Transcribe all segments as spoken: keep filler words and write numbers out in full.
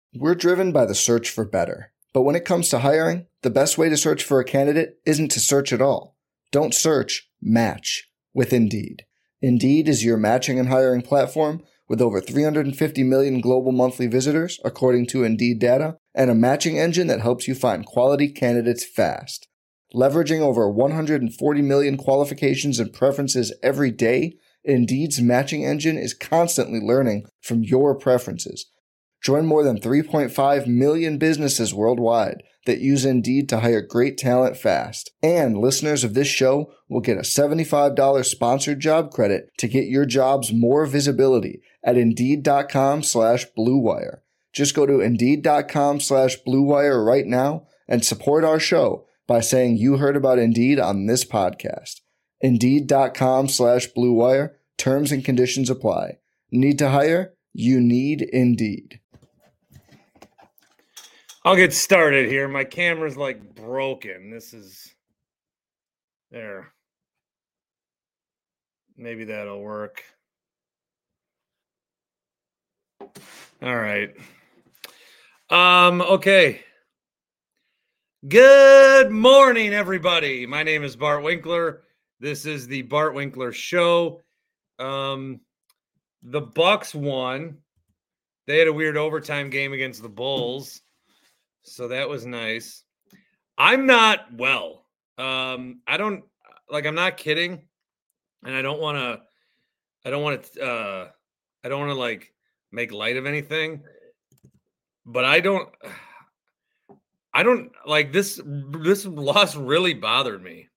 We're driven by the search for better. But when it comes to hiring, the best way to search for a candidate isn't to search at all. Don't search, match with Indeed. Indeed is your matching and hiring platform with over three hundred fifty million global monthly visitors, according to Indeed data, and a matching engine that helps you find quality candidates fast. Leveraging over one hundred forty million qualifications and preferences every day, Indeed's matching engine is constantly learning from your preferences. Join more than three point five million businesses worldwide that use Indeed to hire great talent fast. And listeners of this show will get a seventy-five dollars sponsored job credit to get your jobs more visibility at Indeed.com slash Blue Wire. Just go to Indeed.com slash Blue Wire right now and support our show by saying you heard about Indeed on this podcast. Indeed.com slash Blue Wire. Terms and conditions apply. Need to hire? You need Indeed. I'll get started here. My camera's like broken. This is there. Maybe that'll work. All right. Um, okay. Good morning, everybody. My name is Bart Winkler. This is the Bart Winkler Show. Um, the Bucks won. They had a weird overtime game against the Bulls. So that was nice. I'm not well. Um, I don't like, I'm not kidding. And I don't want to, I don't want to, uh, I don't want to like make light of anything, but I don't, I don't like this, this loss really bothered me.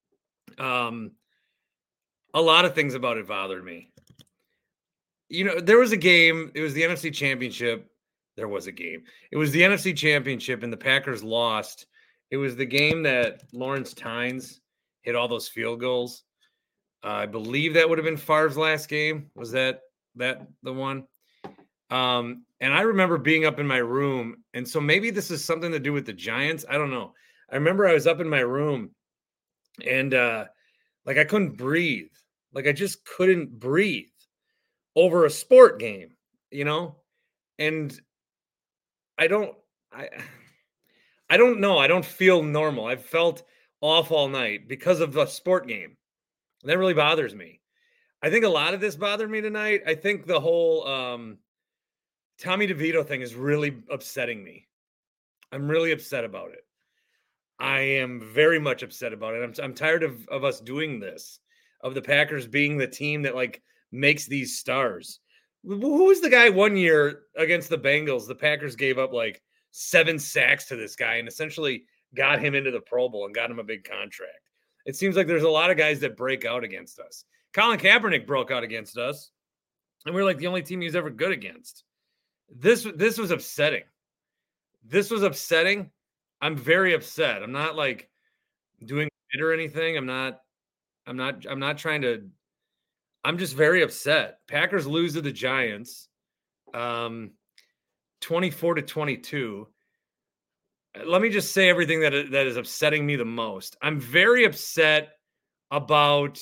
Um, a lot of things about it bothered me. You know, there was a game, it was the N F C Championship. There was a game. It was the N F C Championship, and the Packers lost. It was the game that Lawrence Tynes hit all those field goals. Uh, I believe that would have been Favre's last game. Was that that the one? Um, and I remember being up in my room, and so maybe this is something to do with the Giants. I don't know. I remember I was up in my room, and uh, like I couldn't breathe. Like I just couldn't breathe over a sport game, you know? And I don't, I, I don't know. I don't feel normal. I've felt off all night because of the sport game. That really bothers me. I think a lot of this bothered me tonight. I think the whole um, Tommy DeVito thing is really upsetting me. I'm really upset about it. I am very much upset about it. I'm, I'm tired of, of us doing this, of the Packers being the team that like makes these stars. Who was the guy one year against the Bengals? The Packers gave up like seven sacks to this guy and essentially got him into the Pro Bowl and got him a big contract. It seems like there's a lot of guys that break out against us. Colin Kaepernick broke out against us, and we we're like the only team he's ever good against. This, this was upsetting. This was upsetting. I'm very upset. I'm not like doing it or anything. I'm not, I'm not, I'm not trying to, I'm just very upset. Packers lose to the Giants, um, twenty-four to twenty-two. Let me just say everything that, that is upsetting me the most. I'm very upset about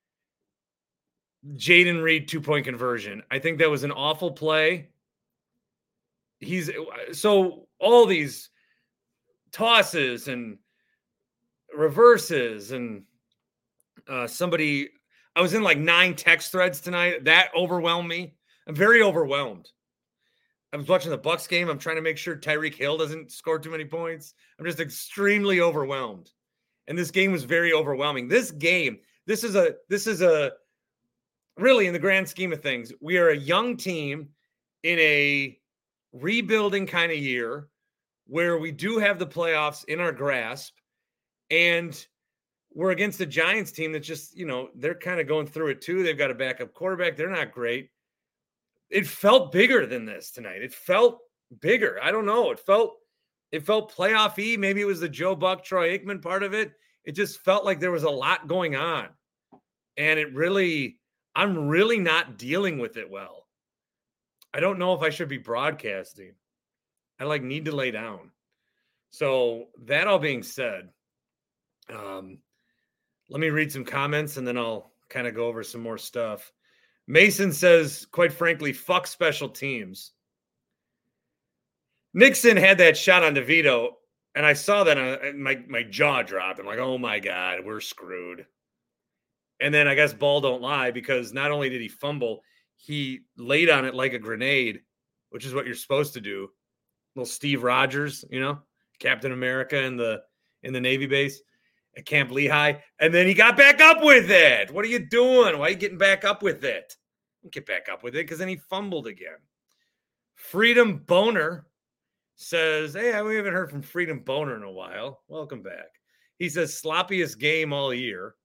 Jaden Reed two-point conversion. I think that was an awful play. He's so all these tosses and reverses and uh, somebody – I was in like nine text threads tonight. That overwhelmed me. I'm very overwhelmed. I was watching the Bucks game. I'm trying to make sure Tyreek Hill doesn't score too many points. I'm just extremely overwhelmed. And this game was very overwhelming. This game, this is a, this is a, really in the grand scheme of things, we are a young team in a rebuilding kind of year where we do have the playoffs in our grasp. And we're against the Giants team that's just, you know, they're kind of going through it too. They've got a backup quarterback. They're not great. It felt bigger than this tonight. It felt bigger. I don't know. It felt, it felt playoff-y. Maybe it was the Joe Buck, Troy Aikman part of it. It just felt like there was a lot going on. And it really, I'm really not dealing with it well. I don't know if I should be broadcasting. I like need to lay down. So that all being said, um, let me read some comments and then I'll kind of go over some more stuff. Mason says, quite frankly, fuck special teams. Nixon had that shot on DeVito, and I saw that, and my, my jaw dropped. I'm like, oh, my God, we're screwed. And then I guess ball don't lie, because not only did he fumble, he laid on it like a grenade, which is what you're supposed to do. Little Steve Rogers, you know, Captain America in the in the Navy base at Camp Lehigh. And then he got back up with it. What are you doing? Why are you getting back up with it? Don't get back up with it, because then he fumbled again. Freedom Boner says, hey, we haven't heard from Freedom Boner in a while. Welcome back. He says, sloppiest game all year.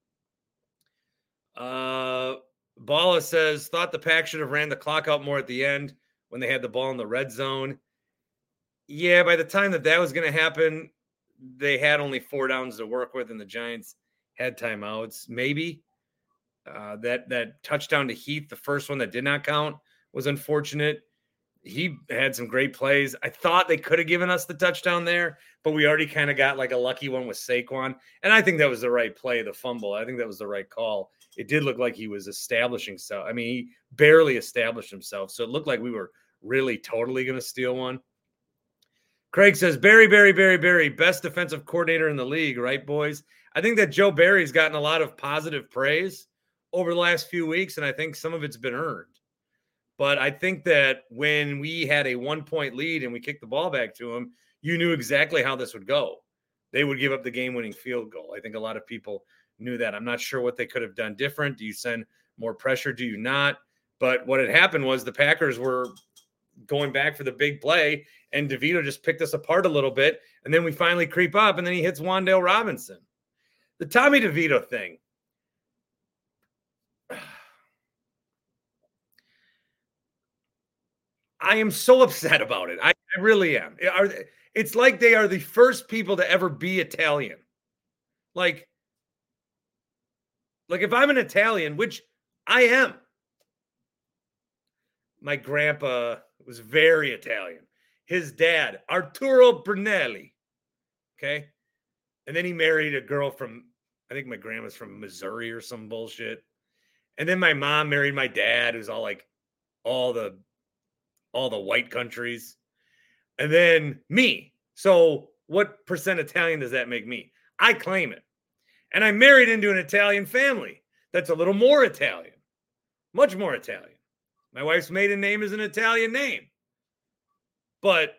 Uh, Bala says, thought the Pack should have ran the clock out more at the end when they had the ball in the red zone. Yeah, by the time that that was going to happen, they had only four downs to work with, and the Giants had timeouts. Maybe uh, that that touchdown to Heath, the first one that did not count, was unfortunate. He had some great plays. I thought they could have given us the touchdown there, but we already kind of got like a lucky one with Saquon. And I think that was the right play, the fumble. I think that was the right call. It did look like he was establishing himself. I mean, he barely established himself. So it looked like we were really totally going to steal one. Craig says, Barry, Barry, Barry, Barry, best defensive coordinator in the league, right, boys? I think that Joe Barry's gotten a lot of positive praise over the last few weeks, and I think some of it's been earned. But I think that when we had a one-point lead and we kicked the ball back to him, you knew exactly how this would go. They would give up the game-winning field goal. I think a lot of people knew that. I'm not sure what they could have done different. Do you send more pressure? Do you not? But what had happened was the Packers were going back for the big play, and DeVito just picked us apart a little bit, and then we finally creep up, and then he hits Wan'Dale Robinson. The Tommy DeVito thing. I am so upset about it. I, I really am. Are, it's like they are the first people to ever be Italian. Like, like if I'm an Italian, which I am, my grandpa was very Italian. His dad, Arturo Brunelli. Okay. And then he married a girl from, I think my grandma's from Missouri or some bullshit. And then my mom married my dad, who's all like all the all the white countries. And then me. So what percent Italian does that make me? I claim it. And I married into an Italian family that's a little more Italian, much more Italian. My wife's maiden name is an Italian name. But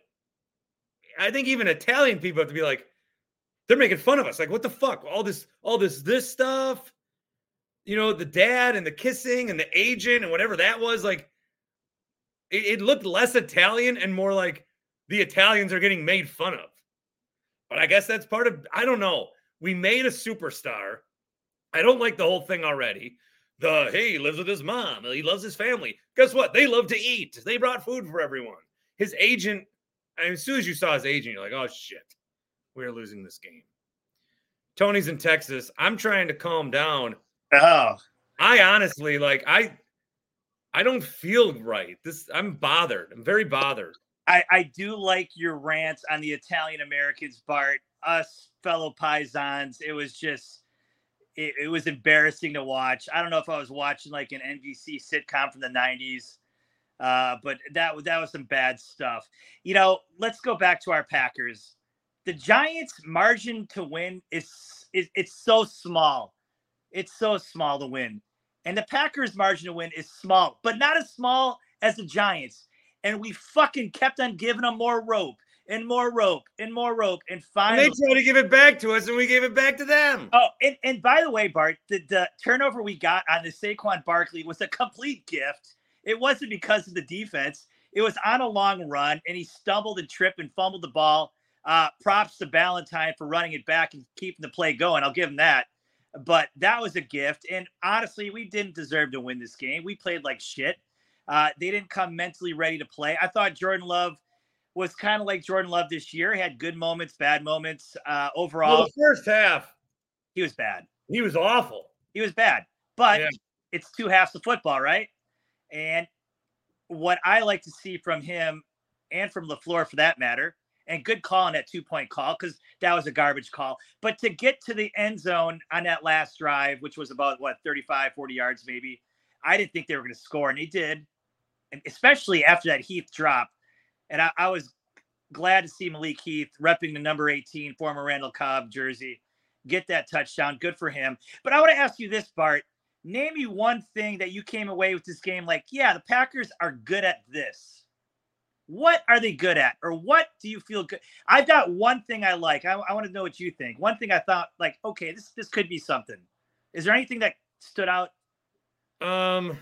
I think even Italian people have to be like, they're making fun of us. Like, what the fuck? All this, all this, this stuff, you know, the dad and the kissing and the agent and whatever that was. Like, it, it looked less Italian and more like the Italians are getting made fun of. But I guess that's part of, I don't know. We made a superstar. I don't like the whole thing already. The, hey, he lives with his mom. He loves his family. Guess what? They love to eat. They brought food for everyone. His agent, I mean, as soon as you saw his agent, you're like, oh, shit. We're losing this game. Tony's in Texas. I'm trying to calm down. Oh. I honestly, like, I I don't feel right. This I'm bothered. I'm very bothered. I, I do like your rants on the Italian Americans, Bart. Us fellow paisans. It was just, it, it was embarrassing to watch. I don't know if I was watching like an N B C sitcom from the nineties, uh, but that, that was some bad stuff. You know, let's go back to our Packers. The Giants' margin to win is, is it's so small. It's so small to win. And the Packers' margin to win is small, but not as small as the Giants. And we fucking kept on giving them more rope and more rope and more rope. And finally, and they tried to give it back to us, and we gave it back to them. Oh, and, and by the way, Bart, the, the turnover we got on the Saquon Barkley was a complete gift. It wasn't because of the defense. It was on a long run, and he stumbled and tripped and fumbled the ball. Uh, props to Ballantyne for running it back and keeping the play going. I'll give him that. But that was a gift. And honestly, we didn't deserve to win this game. We played like shit. Uh, they didn't come mentally ready to play. I thought Jordan Love was kind of like Jordan Love this year. He had good moments, bad moments. Uh, overall, well, the first half, he was bad. He was awful. He was bad. But yeah. It's two halves of football, right? And what I like to see from him and from LaFleur for that matter, and good call on that two-point call because that was a garbage call. But to get to the end zone on that last drive, which was about, what, thirty-five, forty yards maybe, I didn't think they were going to score, and they did. And especially after that Heath drop. And I, I was glad to see Malik Heath repping the number eighteen, former Randall Cobb jersey, get that touchdown. Good for him. But I want to ask you this, Bart. Name me one thing that you came away with this game like, yeah, the Packers are good at this. What are they good at? Or what do you feel good? I've got one thing I like. I, I want to know what you think. One thing I thought, like, okay, this this could be something. Is there anything that stood out? Um,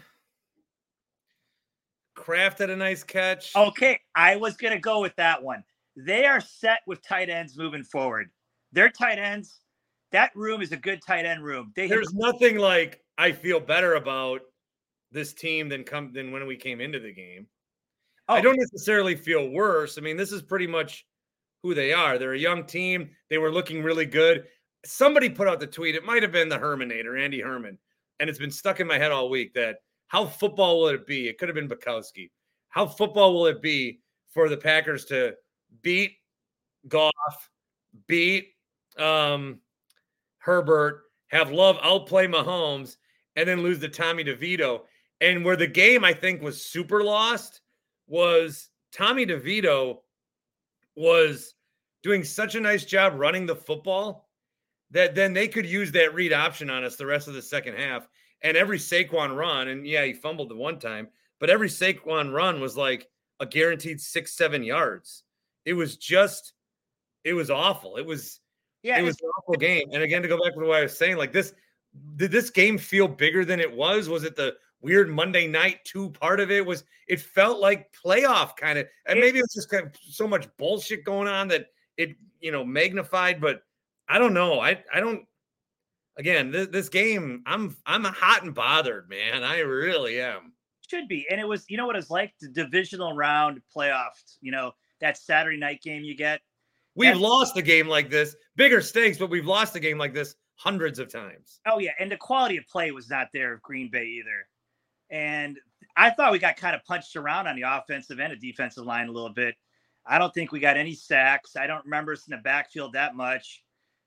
Kraft had a nice catch. Okay, I was going to go with that one. They are set with tight ends moving forward. Their tight ends, that room is a good tight end room. They There's have- nothing like I feel better about this team than come than when we came into the game. oh, I don't necessarily feel worse. I mean, this is pretty much who they are. They're a young team. They were looking really good. Somebody put out the tweet. It might have been the Hermanator, Andy Herman. And it's been stuck in my head all week that how football will it be? It could have been Bukowski. How football will it be for the Packers to beat Goff, beat um, Herbert, have Love outplay Mahomes, and then lose to Tommy DeVito? And where the game, I think, was super lost was Tommy DeVito was doing such a nice job running the football that then they could use that read option on us the rest of the second half. And every Saquon run, and yeah, he fumbled the one time, but every Saquon run was like a guaranteed six, seven yards. It was just, it was awful. It was, yeah, it was an awful game. And again, to go back to what I was saying, like this, did this game feel bigger than it was? Was it the weird Monday night two part of it? Was it felt like playoff kind of, and maybe it was just kind of so much bullshit going on that it, you know, magnified, but I don't know. I, I don't, again, this, this game, I'm, I'm hot and bothered, man. I really am. should be. And it was, you know what it's like, the divisional round playoffs, you know, that Saturday night game you get. We've That's- lost a game like this, bigger stakes, but we've lost a game like this hundreds of times. Oh yeah. And the quality of play was not there of Green Bay either. And I thought we got kind of punched around on the offensive and the defensive line a little bit. I don't think we got any sacks. I don't remember us in the backfield that much.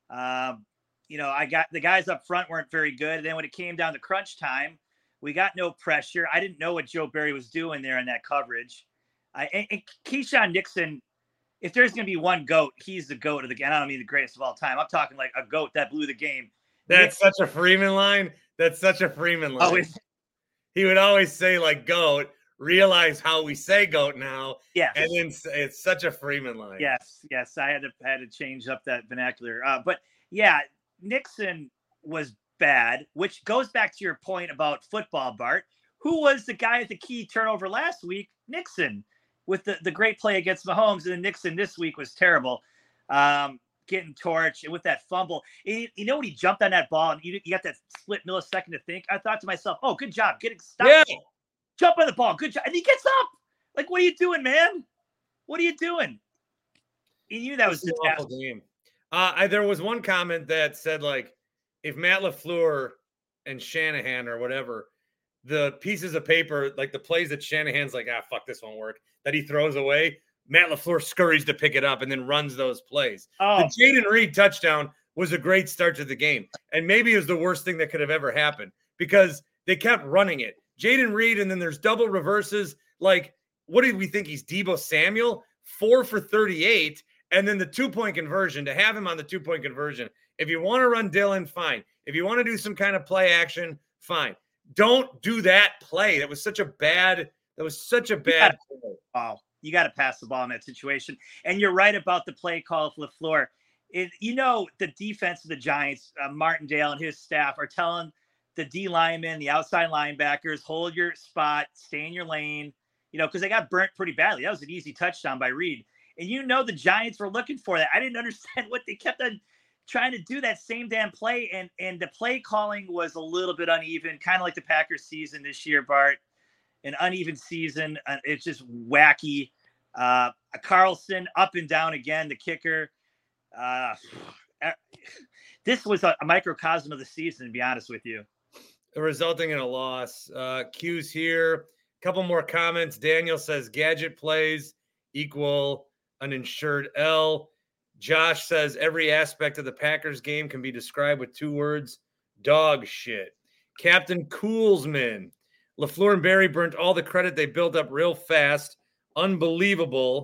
Um, you know, I got the guys up front weren't very good. And then when it came down to crunch time, we got no pressure. I didn't know what Joe Barry was doing there in that coverage. I, and, and Keyshawn Nixon, if there's going to be one GOAT, he's the GOAT of the game. I don't mean the greatest of all time. I'm talking like a GOAT that blew the game. That's Nixon, such a Freeman line. That's such a Freeman line. oh, it's, He would always say like GOAT, realize how we say GOAT now. yes. And then s- it's such a Freeman line. Yes, yes, I had to had to change up that vernacular. Uh, but yeah, Nixon was bad, which goes back to your point about football, Bart. Who was the guy at the key turnover last week? Nixon, with the, the great play against Mahomes, and then Nixon this week was terrible, um, getting torched and with that fumble. And you know when he jumped on that ball and you, you got that split millisecond to think. I thought to myself, "Oh, good job, getting stopped. Yeah. Jump on the ball, good job." And he gets up. Like, what are you doing, man? What are you doing? He knew that was It's an awful disaster. game. Uh, I, there was one comment that said, like, if Matt LaFleur and Shanahan or whatever, the pieces of paper, like the plays that Shanahan's like, ah, fuck, this won't work, that he throws away, Matt LaFleur scurries to pick it up and then runs those plays. Oh, The Jaden Reed touchdown was a great start to the game. And maybe it was the worst thing that could have ever happened because they kept running it. Jaden Reed, and then there's double reverses. Like, what did we think? He's Deebo Samuel, four for thirty-eight. And then the two-point conversion, to have him on the two-point conversion. If you want to run Dylan, fine. If you want to do some kind of play action, fine. Don't do that play. That was such a bad, that was such a bad play. oh, you got to pass the ball in that situation. And you're right about the play call of LaFleur. It, you know, the defense of the Giants, uh, Martindale and his staff are telling the D linemen, the outside linebackers, hold your spot, stay in your lane, you know, because they got burnt pretty badly. That was an easy touchdown by Reed. And you know the Giants were looking for that. I didn't understand what they kept on trying to do that same damn play. And, and the play calling was a little bit uneven, kind of like the Packers season this year, Bart. An uneven season. Uh, it's just wacky. Uh, Carlson up and down again, the kicker. Uh, this was a, a microcosm of the season, to be honest with you. Resulting in a loss. Uh, Q's here. A couple more comments. Daniel says gadget plays equal uninsured L. Josh says every aspect of the Packers game can be described with two words: dog shit. Captain Coolsman. LaFleur and Barry burnt all the credit they built up real fast. Unbelievable.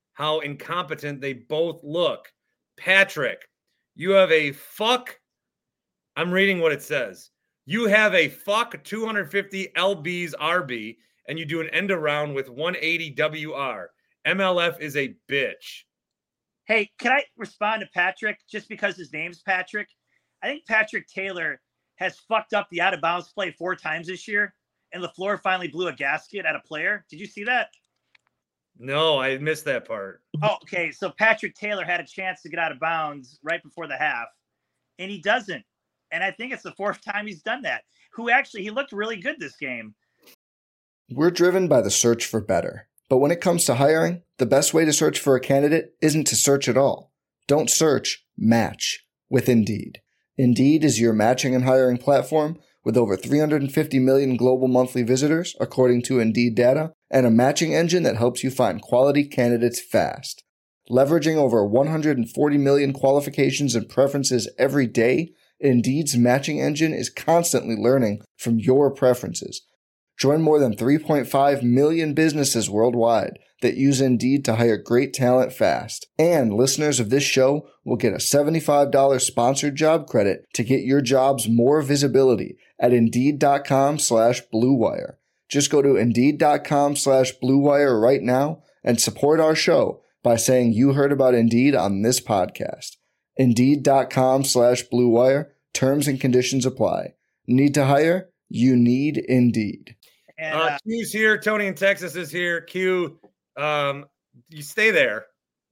how incompetent they both look. Patrick, you have a fuck. I'm reading what it says. You have a fuck two hundred fifty L B's R B, and you do an end around with one eighty W R. M L F is a bitch. Hey, can I respond to Patrick just because his name's Patrick? I think Patrick Taylor has fucked up the out-of-bounds play four times this year, and LaFleur finally blew a gasket at a player. Did you see that? No, I missed that part. Oh, okay. So Patrick Taylor had a chance to get out of bounds right before the half, and he doesn't. And I think it's the fourth time he's done that. Who actually, he looked really good this game. We're driven by the search for better. But when it comes to hiring, the best way to search for a candidate isn't to search at all. Don't search, match with Indeed. Indeed is your matching and hiring platform with over three hundred fifty million global monthly visitors, according to Indeed data, and a matching engine that helps you find quality candidates fast. Leveraging over one hundred forty million qualifications and preferences every day, Indeed's matching engine is constantly learning from your preferences. Join more than three point five million businesses worldwide that use Indeed to hire great talent fast. And listeners of this show will get a seventy-five dollars sponsored job credit to get your jobs more visibility at Indeed.com slash Blue Wire. Just go to Indeed.com slash Blue Wire right now and support our show by saying you heard about Indeed on this podcast. Indeed.com slash Blue Wire. Terms and conditions apply. Need to hire? You need Indeed. And, Uh, uh, Q's here. Tony in Texas is here. Q, um, you stay there.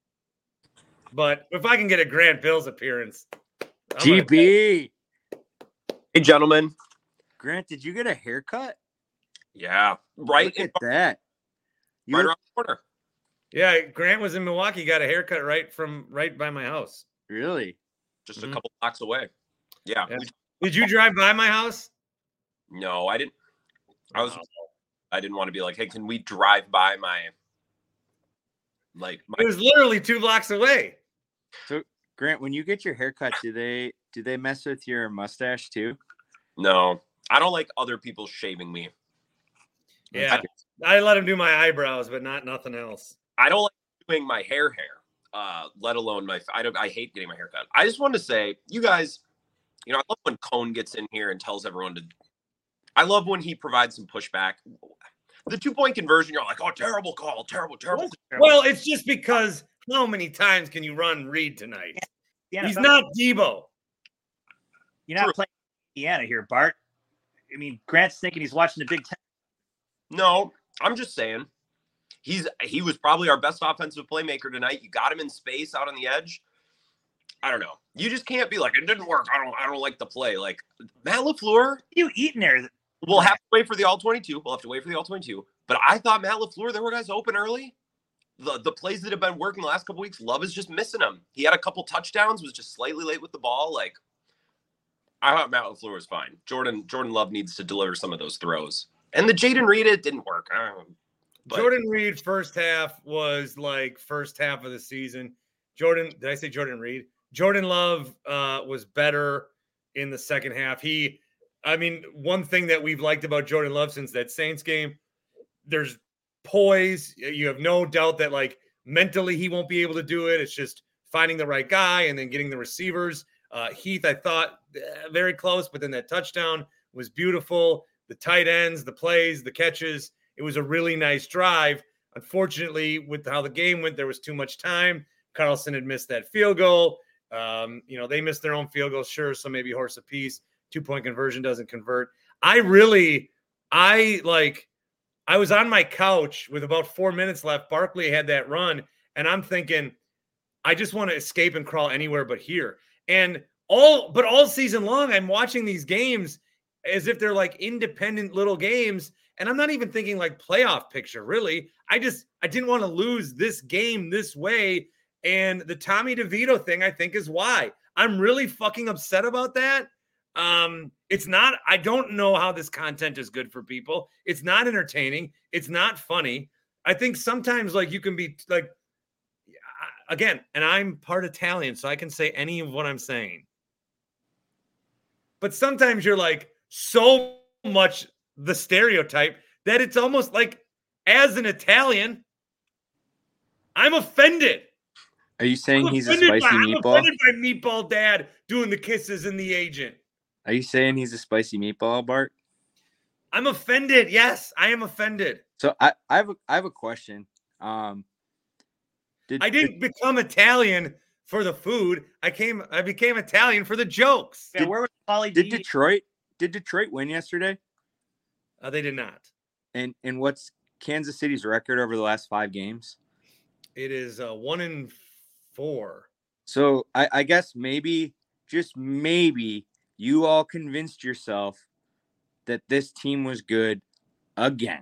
But if I can get a Grant Bills appearance, I'm G B. Hey, gentlemen. Grant, did you get a haircut? Yeah, right, Look in, at that. You right were- around the corner. gonna, yeah, Grant was in Milwaukee, got a haircut right from right by my house. really? Just Mhm. a couple blocks away. Yeah. Yeah. we- Did you drive by my house? no, I didn't. I was. Oh. I didn't want to be like, hey, can we drive by my, like, my, It was literally two blocks away. So, Grant, when you get your haircut, do they do they mess with your mustache too? no, I don't like other people shaving me. Yeah, I let him do my eyebrows, but not nothing else. I don't like doing my hair hair, uh, let alone my, I don't, I hate getting my hair cut. I just wanted to say, you guys, you know, I love when Cone gets in here and tells everyone to, I love when he provides some pushback. The two-point conversion, you're like, oh, terrible call, terrible, terrible. Well, it's just because how many times can you run Reed tonight? the He's N F L, not Debo. You're not True. playing Indiana here, Bart. I mean, Grant's thinking he's watching the Big Ten. No, I'm just saying. He's he was probably our best offensive playmaker tonight. You got him in space out on the edge. I don't know. You just can't be like, it didn't work. I don't I don't like the play. Like Matt LaFleur, What are you eating there? we'll have to wait for the all twenty-two. We'll have to wait for the all twenty-two. But I thought Matt LaFleur, there were guys open early. The the plays that have been working the last couple weeks, Love is just missing them. He had a couple touchdowns, was just slightly late with the ball. Like I thought Matt LaFleur was fine. Jordan Jordan Love needs to deliver some of those throws. And the Jaden Reed, it didn't work. Uh, but- Jordan Reed first half was like first half of the season. Jordan, did I say Jordan Reed? Jordan Love uh, was better in the second half. He, I mean, one thing that we've liked about Jordan Love since that Saints game, there's poise. You have no doubt that like mentally he won't be able to do it. It's just finding the right guy and then getting the receivers. Uh, Heath, I thought uh, very close, but then that touchdown was beautiful. The tight ends, the plays, the catches. It was a really nice drive. Unfortunately, with how the game went, there was too much time. Carlson had missed that field goal. Um, you know, they missed their own field goal, sure. So maybe horse apiece. Two-point conversion doesn't convert. I really, I like, I was on my couch with about four minutes left. Barkley had that run, and I'm thinking, I just want to escape and crawl anywhere but here. And all, but all season long, I'm watching these games as if they're like independent little games. And I'm not even thinking like playoff picture, really. I just, I didn't want to lose this game this way. And the Tommy DeVito thing, I think, is why. I'm really fucking upset about that. Um, it's not, I don't know how this content is good for people. It's not entertaining. It's not funny. I think sometimes like you can be like, again, and I'm part Italian, so I can say any of what I'm saying. But sometimes you're like so much the stereotype that it's almost like as an Italian, I'm offended. Are you saying I'm he's a offended spicy by, I'm meatball? offended by Meatball Dad doing the kisses and the agent. Are you saying he's a spicy meatball, Bart? I'm offended. Yes, I am offended. So I, I have a, I have a question. Um, did, I didn't become Italian for the food. I came. I became Italian for the jokes. Yeah, Did- where was Pauly did D? Detroit did Detroit win yesterday? Uh, they did not. And and what's Kansas City's record over the last five games? It is uh, one in four. So I, I guess maybe, just maybe, you all convinced yourself that this team was good again.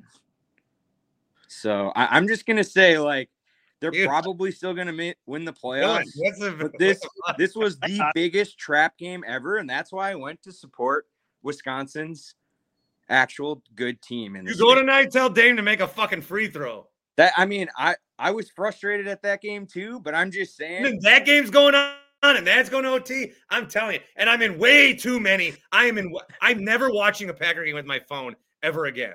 So I, I'm just gonna say, like, they're Ew. probably still gonna ma- win the Dylan, playoffs. what's the, But this what's this was the biggest trap game ever, and that's why I went to support Wisconsin's actual good team. In the, this you go game. tonight? Tell Dame to make a fucking free throw. That I mean, I I was frustrated at that game too, but I'm just saying. And that game's going on, and that's going to O T. I'm telling you, and I'm in way too many. I am in. I'm never watching a Packer game with my phone ever again.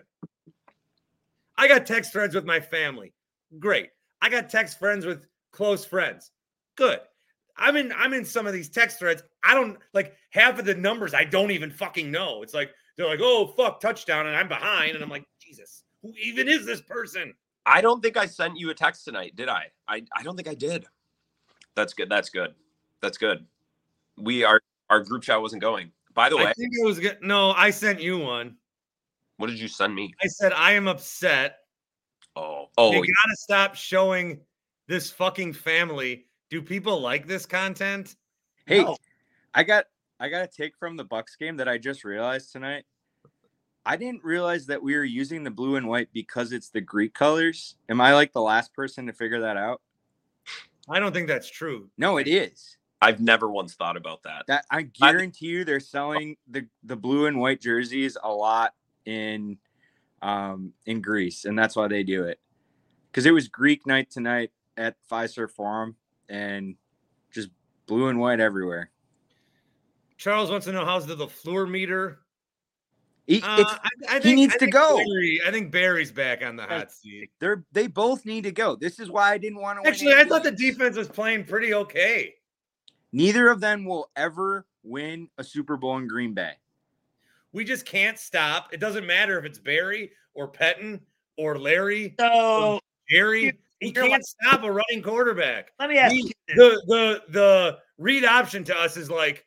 I got text threads with my family. Great. I got text friends with close friends. Good. I'm in. I'm in some of these text threads. I don't like half of the numbers. I don't even fucking know. It's like they're like, "Oh fuck, touchdown," and I'm behind, and I'm like, Jesus, who even is this person? I don't think I sent you a text tonight, did I? I, I don't think I did. That's good. That's good. That's good. We are our group chat wasn't going. By the way, I think it was good. No, I sent you one. what did you send me? I said I am upset. Oh, oh, You gotta stop showing this fucking family. Do people like this content? Hey, No. I got I got a take from the Bucks game that I just realized tonight. I didn't realize that we were using the blue and white because it's the Greek colors. Am I like the last person to figure that out? I don't think that's true. No, it is. I've never once thought about that. That I guarantee you they're selling the, the blue and white jerseys a lot in um in Greece, and that's why they do it. Because it was Greek night tonight at Fiserv Forum, and just blue and white everywhere. Charles wants to know how's the LaFleur meter. He, Uh, it's, I, I think, he needs I to think go. Barry, I think Barry's back on the hot seat. They're they both need to go. This is why I didn't want to win. Actually, I thought the games. defense was playing pretty okay. Neither of them will ever win a Super Bowl in Green Bay. We just can't stop. It doesn't matter if it's Barry or Pettin or Larry So or Jerry. We you're can't stop a running quarterback. let me ask We- you this. the the the read option to us is like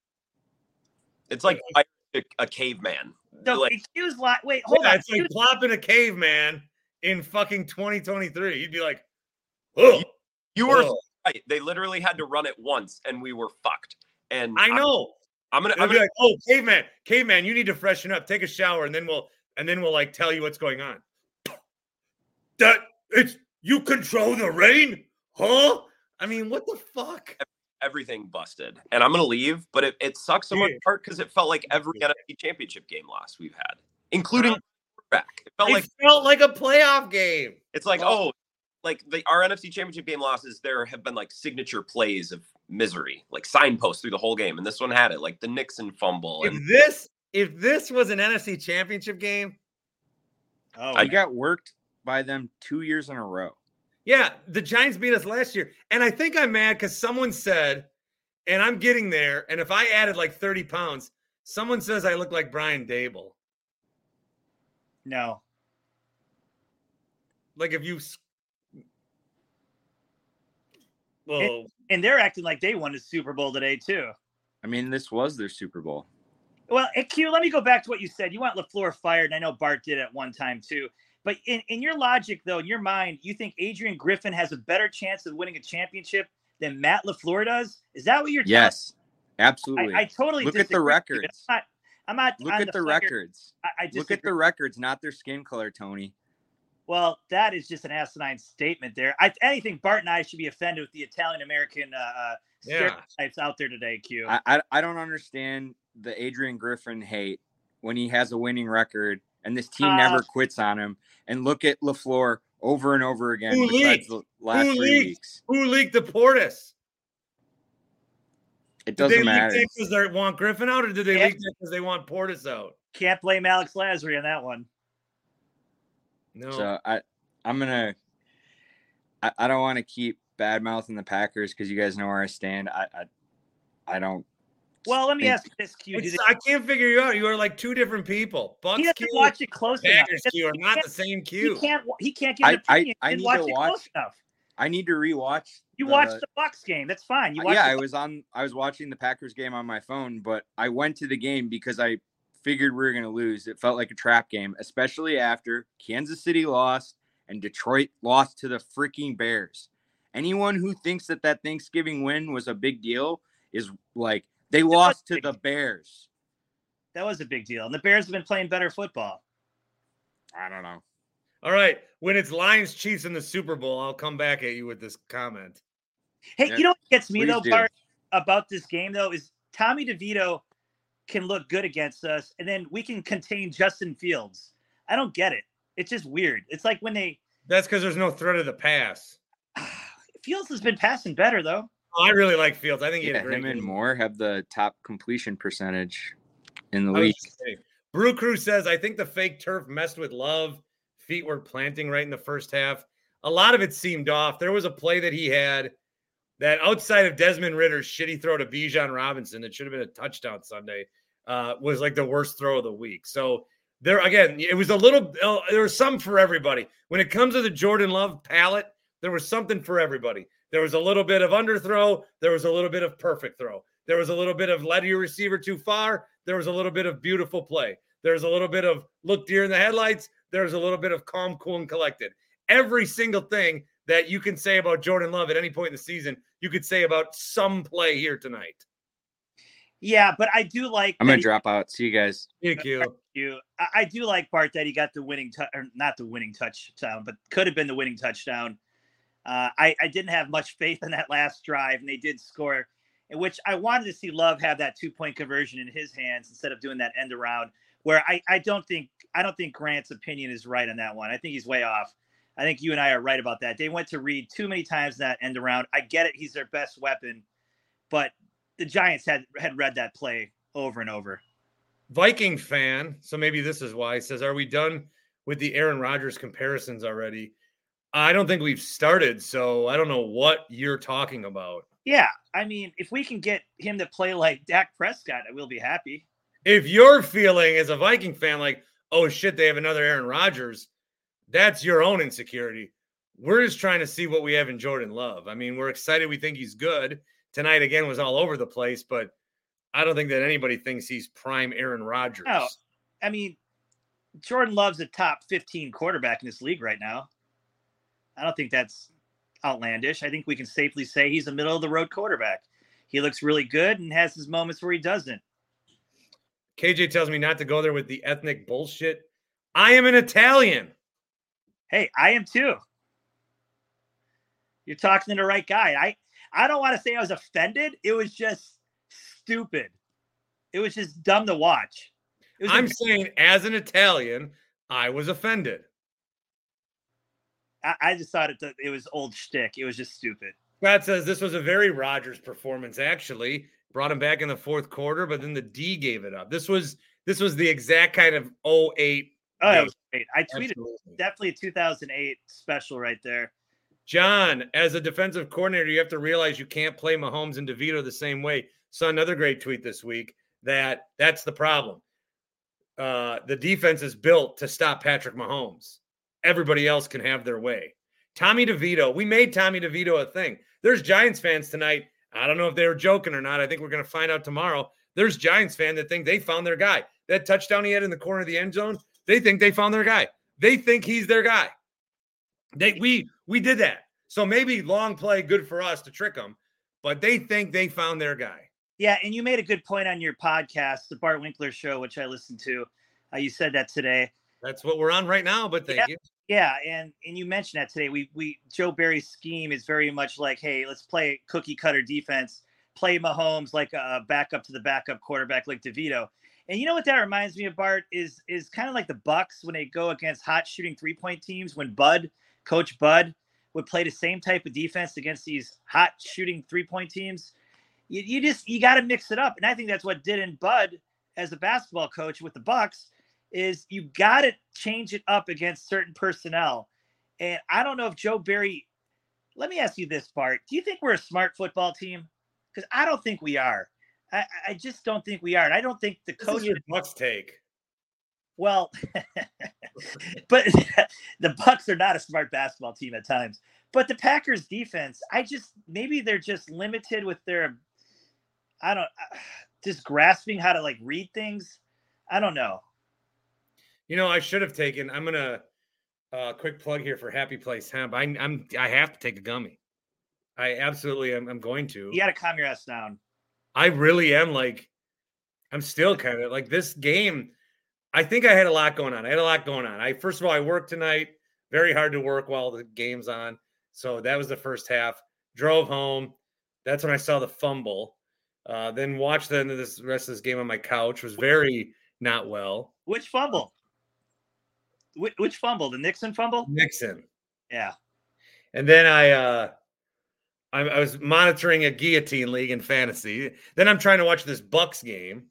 It's like a, a caveman. So Like, excuse like wait, hold yeah, on. it's like plopping a caveman in fucking twenty twenty-three. You'd be like, oh, you were oh. right. They literally had to run it once, and we were fucked. And I know. I'm, I'm gonna. It'll I'm be gonna like, oh, caveman, caveman, you need to freshen up, take a shower, and then we'll and then we'll like tell you what's going on. That it's you control the rain, huh? I mean, what the fuck? everything busted, and I'm gonna leave. But it, it sucks so much Yeah. part because it felt like every N F C Championship game loss we've had, including Huh? quarterback. It felt It like felt like a playoff game. it's like Well- oh, like the our N F C Championship game losses. There have been like signature plays of misery, like signposts through the whole game, and this one had it, like the Nixon fumble. If And this if this was an N F C Championship game, Oh, I got worked by them two years in a row. yeah, the Giants beat us last year, and I think I'm mad because someone said, and I'm getting there, and if I added like thirty pounds, someone says I look like Brian Dable. no. Like if you, s- well, And they're acting like they won the Super Bowl today too. I mean, this was their Super Bowl. Well, hey, Q, let me go back to what you said. You want LaFleur fired, and I know Bart did at one time too. But in, in your logic, though, in your mind, you think Adrian Griffin has a better chance of winning a championship than Matt LaFleur does? Is that what you're telling Yes, me? absolutely. I, I totally Look at the disagree with you. records. I'm not, I'm not Look on at the Flair- records. I, I Look at disagree. the records, not their skin color, Tony. Well, that is just an asinine statement there. I, anything Bart and I should be offended with the Italian American uh, uh, Yeah. stereotypes out there today, Q. I, I I don't understand the Adrian Griffin hate when he has a winning record and this team Uh, never quits on him. And look at LaFleur over and over again Who besides leaked? the last Who three leaked? weeks. who leaked the Portis? It Did they doesn't leak matter. that because they want Griffin out, or did they Yeah. leak that because they want Portis out? Can't blame Alex Lazary on that one. No. So I I'm gonna I, I don't want to keep bad mouthing the Packers because you guys know where I stand. I I, I don't. Well, let me think- ask you this, Q. Do It's, they, I can't figure you out. You are like two different people. he Bucks doesn't Q, watch it close enough. Packers He Q are can't- not the same He Q. can't. He can't give an I- I- opinion. I He didn't need watch to it watch- close enough. I need to rewatch. You the- watched the Bucks game. That's fine. You Uh, watched yeah, the I was on. I was watching the Packers game on my phone, but I went to the game because I figured we were going to lose. It felt like a trap game, especially after Kansas City lost and Detroit lost to the freaking Bears. Anyone who thinks that that Thanksgiving win was a big deal is like they lost to the Bears. That was a big deal. And the Bears have been playing better football. I don't know. All right. When it's Lions Chiefs in the Super Bowl, I'll come back at you with this comment. Hey, Yeah, you know what gets me please though, do. Bart, about this game though, is Tommy DeVito can look good against us, and then we can contain Justin Fields. I don't get it. It's just weird. It's like when they That's because there's no threat of the pass. Fields has been passing better though. Oh, I really like Fields. I think he had Yeah, a great him and game. Moore have the top completion percentage in the I was league. just saying. Brew Crew says, I think the fake turf messed with Love. Feet were planting right in the first half. A lot of it seemed off. There was a play that he had that outside of Desmond Ritter's shitty throw to Bijan Robinson that should have been a touchdown Sunday uh, was like the worst throw of the week. So there, again, it was a little, uh, there was some for everybody. When it comes to the Jordan Love palette, there was something for everybody. There was a little bit of underthrow. There was a little bit of perfect throw. There was a little bit of led your receiver too far. There was a little bit of beautiful play. There's a little bit of look deer in the headlights. There's a little bit of calm, cool, and collected. Every single thing that you can say about Jordan Love at any point in the season, you could say about some play here tonight. Yeah, but I do like. I'm that gonna he- drop out. See you guys. Thank you. you. I, I do like Bart that he got the winning, tu- or not the winning touchdown, but could have been the winning touchdown. Uh, I, I didn't have much faith in that last drive, and they did score, in which I wanted to see Love have that two point conversion in his hands instead of doing that end around. Where I, I don't think I don't think Grant's opinion is right on that one. I think he's way off. I think you and I are right about that. They went to Reed too many times in that end around. I get it; he's their best weapon, but the Giants had had read that play over and over. Viking fan, so maybe this is why, says, are we done with the Aaron Rodgers comparisons already? I don't think we've started, so I don't know what you're talking about. Yeah, I mean, if we can get him to play like Dak Prescott, I will be happy. If you're feeling as a Viking fan like, oh shit, they have another Aaron Rodgers, that's your own insecurity. We're just trying to see what we have in Jordan Love. I mean, we're excited. We think he's good. Tonight, again, was all over the place, but I don't think that anybody thinks he's prime Aaron Rodgers. No, I mean, Jordan Love's a top fifteen quarterback in this league right now. I don't think that's outlandish. I think we can safely say he's a middle-of-the-road quarterback. He looks really good and has his moments where he doesn't. K J tells me not to go there with the ethnic bullshit. I am an Italian. Hey, I am too. You're talking to the right guy. I, I don't want to say I was offended. It was just stupid. It was just dumb to watch. It was I'm a- saying as an Italian, I was offended. I, I just thought it, it was old shtick. It was just stupid. Scott says this was a very Rodgers performance, actually. Brought him back in the fourth quarter, but then the D gave it up. This was this was the exact kind of oh eight. Oh, that game. was great. I tweeted Absolutely. definitely a two thousand eight special right there. John, as a defensive coordinator, you have to realize you can't play Mahomes and DeVito the same way. Saw another great tweet this week that that's the problem. Uh, the defense is built to stop Patrick Mahomes. Everybody else can have their way. Tommy DeVito, we made Tommy DeVito a thing. There's Giants fans tonight. I don't know if they were joking or not. I think we're going to find out tomorrow. There's Giants fans that think they found their guy. That touchdown he had in the corner of the end zone, they think they found their guy. They think he's their guy. They we we did that. So maybe long play, good for us to trick them, but they think they found their guy. Yeah, and you made a good point on your podcast, the Bart Winkler Show, which I listened to. Uh, you said that today. That's what we're on right now, but thank Yeah. you. Yeah, and and you mentioned that today. We we Joe Barry's scheme is very much like, hey, let's play cookie cutter defense, play Mahomes like a backup to the backup quarterback like DeVito. And you know what that reminds me of, Bart, is is kind of like the Bucks when they go against hot shooting three point teams. When Bud, Coach Bud, would play the same type of defense against these hot shooting three point teams. You, you just you got to mix it up, and I think that's what did in Bud as a basketball coach with the Bucks. Is you got to change it up against certain personnel. And I don't know if Joe Barry let me ask you this, Bart. Do you think we're a smart football team? Because I don't think we are. I, I just don't think we are. And I don't think the This coach. is your Bucks take. Well, but the Bucks are not a smart basketball team at times. But the Packers defense, I just maybe they're just limited with their, I don't, just grasping how to like read things. I don't know. You know, I should have taken. I'm gonna uh, quick plug here for Happy Place Hemp. I, I'm I have to take a gummy. I absolutely am. I'm going to. You got to calm your ass down. I really am. Like, I'm still kind of like this game. I think I had a lot going on. I had a lot going on. I first of all, I worked tonight. Very hard to work while the game's on. So that was the first half. Drove home. That's when I saw the fumble. Uh, then watched the end of this rest of this game on my couch. Was very not well. Which fumble? Which, which fumble? The Nixon fumble? Nixon. Yeah. And then I, uh, I, I was monitoring a guillotine league in fantasy. Then I'm trying to watch this Bucks game.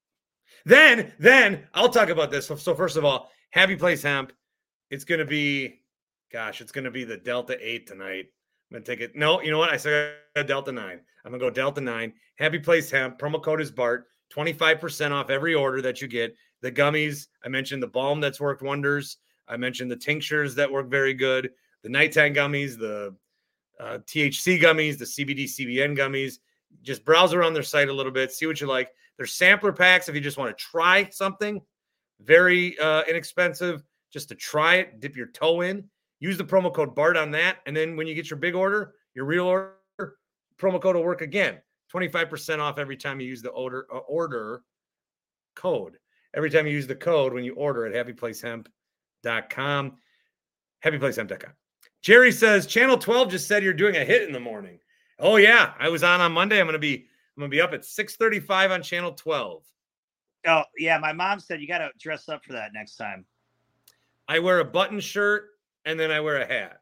Then, then I'll talk about this. So, so first of all, Happy Place Hemp. It's going to be, gosh, it's going to be the Delta eight tonight. I'm going to take it. No, you know what? I said Delta nine. I'm going to go Delta nine. Happy Place Hemp. Promo code is Bart. twenty-five percent off every order that you get. The gummies. I mentioned the balm that's worked wonders. I mentioned the tinctures that work very good. The nighttime gummies, the uh, T H C gummies, the C B D, C B N gummies. Just browse around their site a little bit. See what you like. There's sampler packs if you just want to try something. Very uh, inexpensive just to try it, dip your toe in. Use the promo code BART on that. And then when you get your big order, your real order, promo code will work again. twenty-five percent off every time you use the order, uh, order code. Every time you use the code when you order at happy place hemp dot com. happy place hemp dot com. Jerry says, Channel twelve just said you're doing a hit in the morning. Oh, yeah. I was on on Monday. I'm going to be I'm going to be up at six thirty-five on Channel twelve. Oh, yeah. My mom said you got to dress up for that next time. I wear a button shirt and then I wear a hat.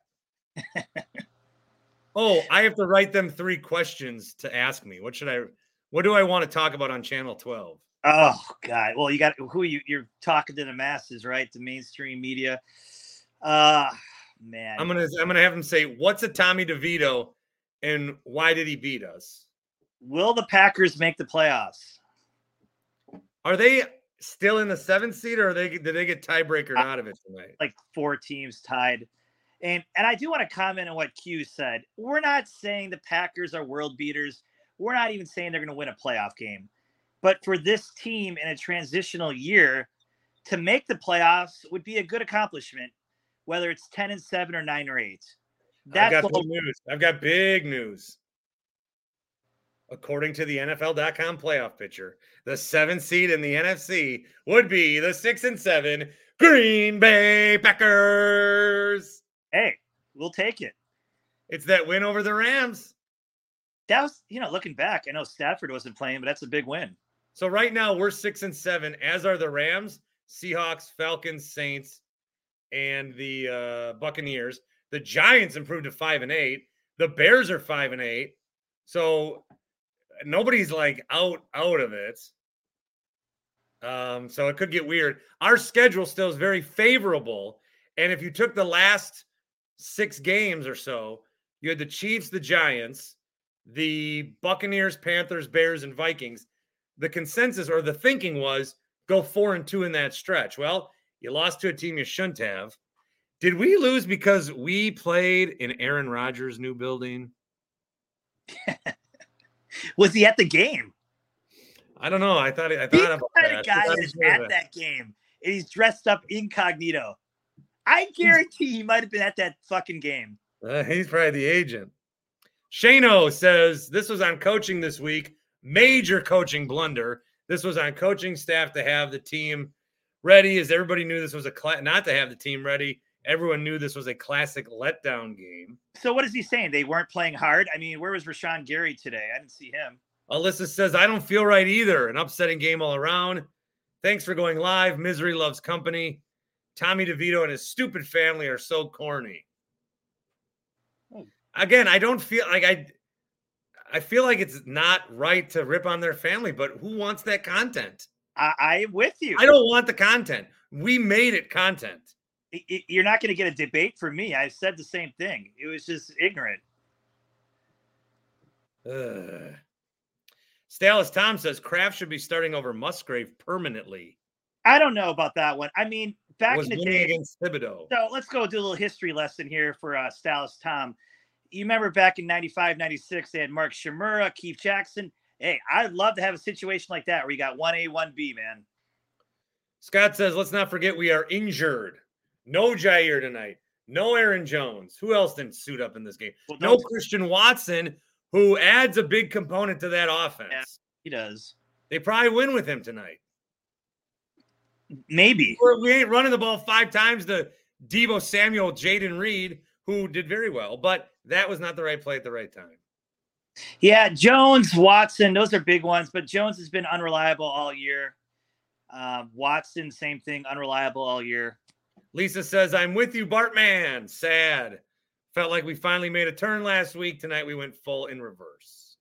Oh, I have to write them three questions to ask me. What should I, what do I want to talk about on Channel twelve? Oh, God. Well, you got who you, you're talking to the masses, right? The mainstream media. Uh, man. I'm going to, I'm going to have them say, what's a Tommy DeVito and why did he beat us? Will the Packers make the playoffs? Are they still in the seventh seed, or are they did they get tiebreaker out of it tonight? Like four teams tied. And and I do want to comment on what Q said. We're not saying the Packers are world beaters. We're not even saying they're going to win a playoff game. But for this team in a transitional year, to make the playoffs would be a good accomplishment, whether it's ten and seven or nine or eight. That's I've got the big news. I've got big news. According to the N F L dot com playoff picture, the seventh seed in the N F C would be the six and seven Green Bay Packers. Hey, we'll take it. It's that win over the Rams. That was, you know, looking back, I know Stafford wasn't playing, but that's a big win. So right now we're six and seven, as are the Rams, Seahawks, Falcons, Saints, and the uh, Buccaneers. The Giants improved to five and eight. The Bears are five and eight. So nobody's like out out of it. Um, so it could get weird. Our schedule still is very favorable. And if you took the last six games or so, you had the Chiefs, the Giants, the Buccaneers, Panthers, Bears, and Vikings. The consensus or the thinking was go four and two in that stretch. Well, you lost to a team you shouldn't have. Did we lose because we played in Aaron Rodgers' new building? Was he at the game? I don't know. I thought I He thought about had that. a guy I that's thought at that. that game, and he's dressed up incognito. I guarantee he might have been at that fucking game. Uh, he's probably the agent. Shano says this was on coaching this week. Major coaching blunder. This was on coaching staff to have the team ready, as everybody knew this was a cla- not to have the team ready. Everyone knew this was a classic letdown game. So what is he saying? They weren't playing hard? I mean, where was Rashawn Gary today? I didn't see him. Alyssa says, I don't feel right either. An upsetting game all around. Thanks for going live. Misery loves company. Tommy DeVito and his stupid family are so corny. Again, I don't feel like I I feel like it's not right to rip on their family, but who wants that content? I, I'm with you. I don't want the content. We made it content. It- it- You're not going to get a debate from me. I said the same thing. It was just ignorant. Ugh. Stalis Tom says Kraft should be starting over Musgrave permanently. I don't know about that one. I mean, back Was in the winning day, against Thibodeau. so let's go do a little history lesson here for uh, Stalis Tom. You remember back in ninety-five, ninety-six, they had Mark Shimura, Keith Jackson. Hey, I'd love to have a situation like that where you got one A, one B, man. Scott says, let's not forget we are injured. No Jair tonight. No Aaron Jones. Who else didn't suit up in this game? Well, no don't- Christian Watson, who adds a big component to that offense. Yeah, he does. They probably win with him tonight. Maybe. Or we ain't running the ball five times to Deebo Samuel, Jaden Reed, who did very well, but that was not the right play at the right time. Yeah, Jones, Watson, those are big ones, but Jones has been unreliable all year. Um, Watson, same thing, unreliable all year. Lisa says, I'm with you, Bartman. Sad. Felt like we finally made a turn last week. Tonight we went full in reverse.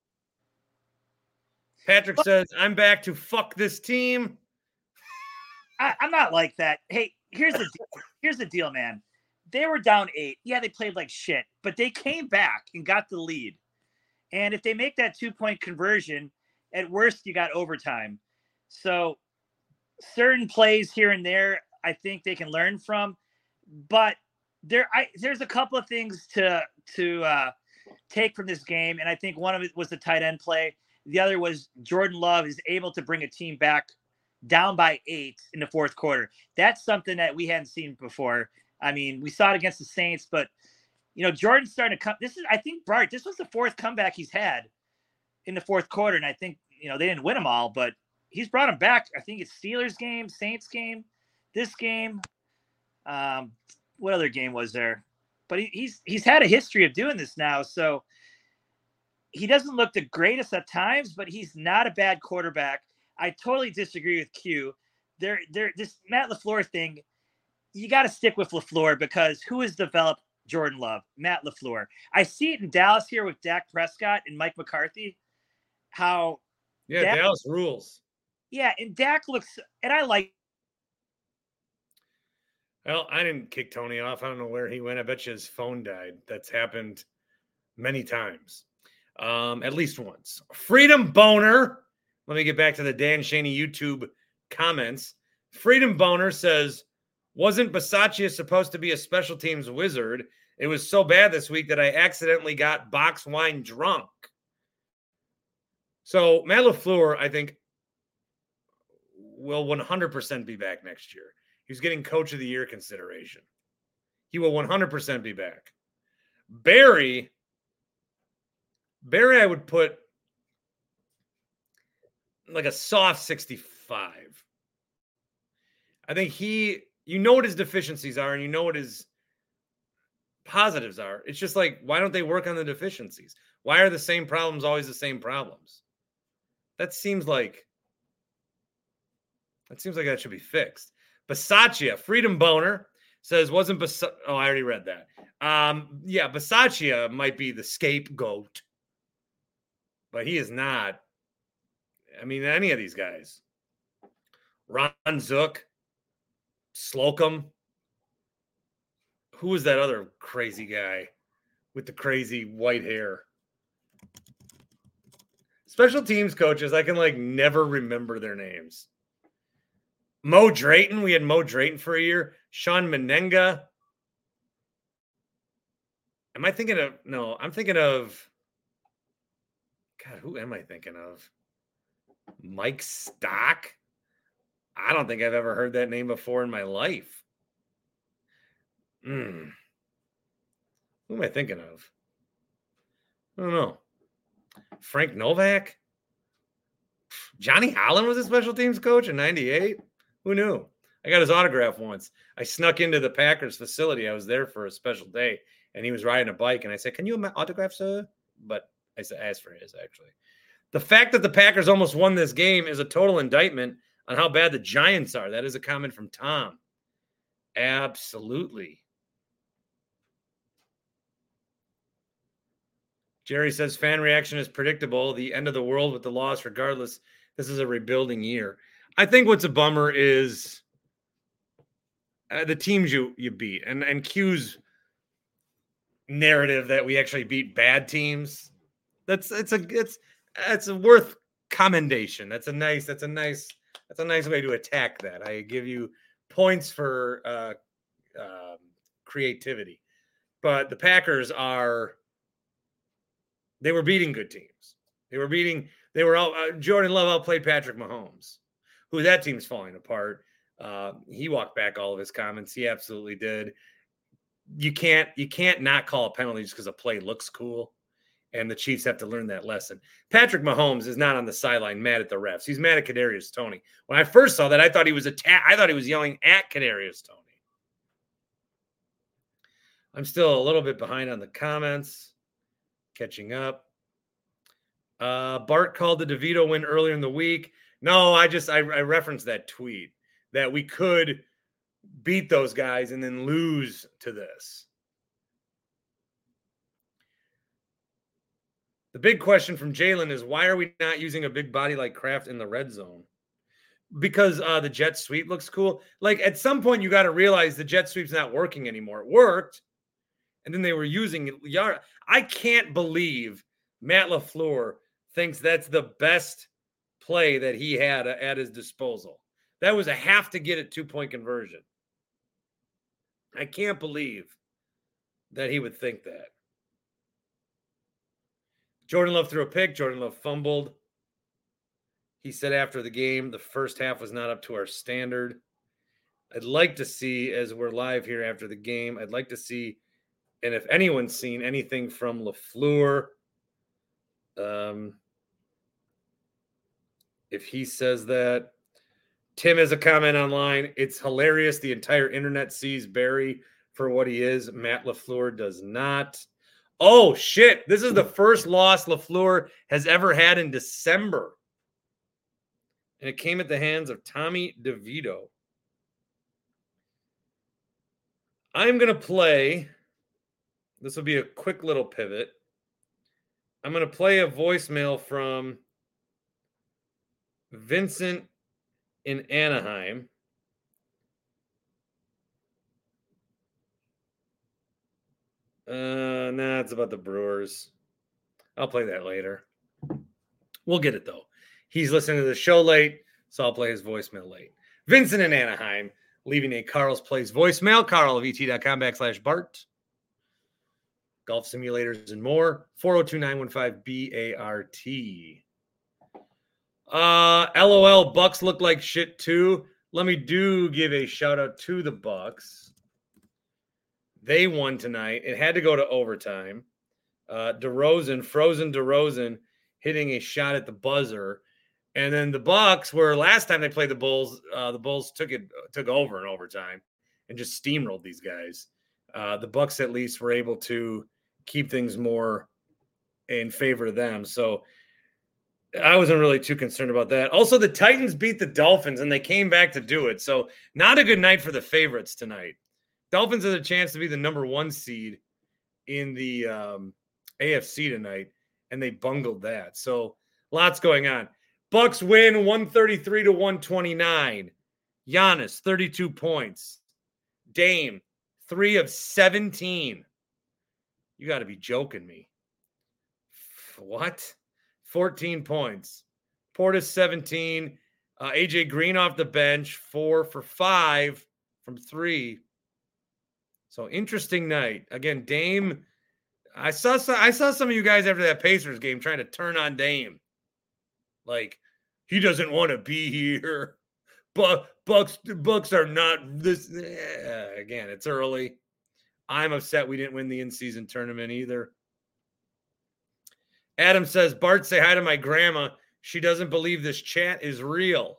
Patrick says, I'm back to fuck this team. I, I'm not like that. Hey, here's the deal. here's the deal, man. They were down eight. Yeah, they played like shit, but they came back and got the lead. And if they make that two-point conversion, at worst, you got overtime. So certain plays here and there, I think they can learn from. But there, I, there's a couple of things to to uh, take from this game, and I think one of it was the tight end play. The other was Jordan Love is able to bring a team back down by eight in the fourth quarter. That's something that we hadn't seen before. I mean, we saw it against the Saints, but you know, Jordan's starting to come. This is, I think, Bart, this was the fourth comeback he's had in the fourth quarter. And I think, you know, they didn't win them all, but he's brought them back. I think it's Steelers game, Saints game, this game. Um, what other game was there? But he, he's he's had a history of doing this now. So he doesn't look the greatest at times, but he's not a bad quarterback. I totally disagree with Q. There, there, this Matt LaFleur thing, you got to stick with LaFleur because who has developed Jordan Love? Matt LaFleur. I see it in Dallas here with Dak Prescott and Mike McCarthy. How Yeah, Dak, Dallas rules. Yeah, and Dak looks, and I like. Well, I didn't kick Tony off. I don't know where he went. I bet you his phone died. That's happened many times, um, at least once. Freedom Boner. Let me get back to the Dan Shaney YouTube comments. Freedom Boner says, wasn't Bisaccia supposed to be a special teams wizard? It was so bad this week that I accidentally got box wine drunk. So Matt LaFleur, I think, will one hundred percent be back next year. He's getting coach of the year consideration. He will one hundred percent be back. Barry, Barry, I would put like a soft sixty-five. I think he, you know what his deficiencies are and you know what his positives are. It's just like, why don't they work on the deficiencies? Why are the same problems always the same problems? That seems like, that seems like that should be fixed. Bisaccia, Freedom Boner says, wasn't Bas- oh, I already read that. Um, yeah, Bisaccia might be the scapegoat, but he is not. I mean, any of these guys. Ron Zook, Slocum. Who was that other crazy guy with the crazy white hair? Special teams coaches, I can like never remember their names. Mo Drayton, we had Mo Drayton for a year. Sean Menenga. Am I thinking of, no, I'm thinking of, God, who am I thinking of? Mike Stock? I don't think I've ever heard that name before in my life. Hmm. Who am I thinking of? I don't know. Frank Novak? Johnny Holland was a special teams coach in ninety-eight? Who knew? I got his autograph once. I snuck into the Packers facility. I was there for a special day, and he was riding a bike, and I said, can you have my autograph, sir? But I said, asked for his, actually. The fact that the Packers almost won this game is a total indictment on how bad the Giants are. That is a comment from Tom. Absolutely. Jerry says fan reaction is predictable. The end of the world with the loss, regardless. This is a rebuilding year. I think what's a bummer is uh, the teams you you beat, and and Q's narrative that we actually beat bad teams That's it's a it's it's a worth commendation. That's a nice that's a nice that's a nice way to attack that. I give you points for uh, um, creativity. But the Packers are they were beating good teams. They were beating they were all uh, Jordan Love outplayed Patrick Mahomes, who that team's falling apart. Uh, he walked back all of his comments. He absolutely did. You can't you can't not call a penalty just because a play looks cool. And the Chiefs have to learn that lesson. Patrick Mahomes is not on the sideline mad at the refs. He's mad at Kadarius Toney. When I first saw that, I thought he was atta- I thought he was yelling at Kadarius Toney. I'm still a little bit behind on the comments. Catching up. Uh, Bart called the DeVito win earlier in the week. No, I just I, I referenced that tweet that we could beat those guys and then lose to this. The big question from Jalen is, why are we not using a big body like Kraft in the red zone? Because uh, the jet sweep looks cool. Like, at some point, you got to realize the jet sweep's not working anymore. It worked, and then they were using yard. I can't believe Matt LaFleur thinks that's the best play that he had at his disposal. That was a have to get it two-point conversion. I can't believe that he would think that. Jordan Love threw a pick. Jordan Love fumbled. He said after the game, the first half was not up to our standard. I'd like to see, as we're live here after the game, I'd like to see, and if anyone's seen anything from LaFleur, um, if he says that. Tim has a comment online. It's hilarious. The entire internet sees Barry for what he is. Matt LaFleur does not. Oh, shit. This is the first loss LaFleur has ever had in December. And it came at the hands of Tommy DeVito. I'm going to play. This will be a quick little pivot. I'm going to play a voicemail from Vincent in Anaheim. Uh, nah, it's about the Brewers. I'll play that later. We'll get it, though. He's listening to the show late, so I'll play his voicemail late. Vincent in Anaheim, leaving a Carl's Place voicemail, carlvt.com backslash Bart. Golf simulators and more, four oh two, nine one five, B A R T. Uh, LOL, Bucks look like shit, too. Let me do give a shout-out to the Bucks. They won tonight. It had to go to overtime. Uh, DeRozan, frozen DeRozan, hitting a shot at the buzzer. And then the Bucks were, last time they played the Bulls, uh, the Bulls took it took over in overtime and just steamrolled these guys. Uh, the Bucks at least were able to keep things more in favor of them. So I wasn't really too concerned about that. Also, the Titans beat the Dolphins, and they came back to do it. So not a good night for the favorites tonight. Dolphins had a chance to be the number one seed in the um, A F C tonight, and they bungled that. So lots going on. Bucks win one thirty-three to one twenty-nine. Giannis, thirty-two points. Dame, three of seventeen. You got to be joking me. What? fourteen points. Portis, seventeen. Uh, A J Green off the bench, four for five from three. So interesting night. Again, Dame. I saw some, I saw some of you guys after that Pacers game trying to turn on Dame. Like, he doesn't want to be here. But Bucks, Bucks are not this. Eh, again, it's early. I'm upset we didn't win the in-season tournament either. Adam says, Bart, say hi to my grandma. She doesn't believe this chat is real.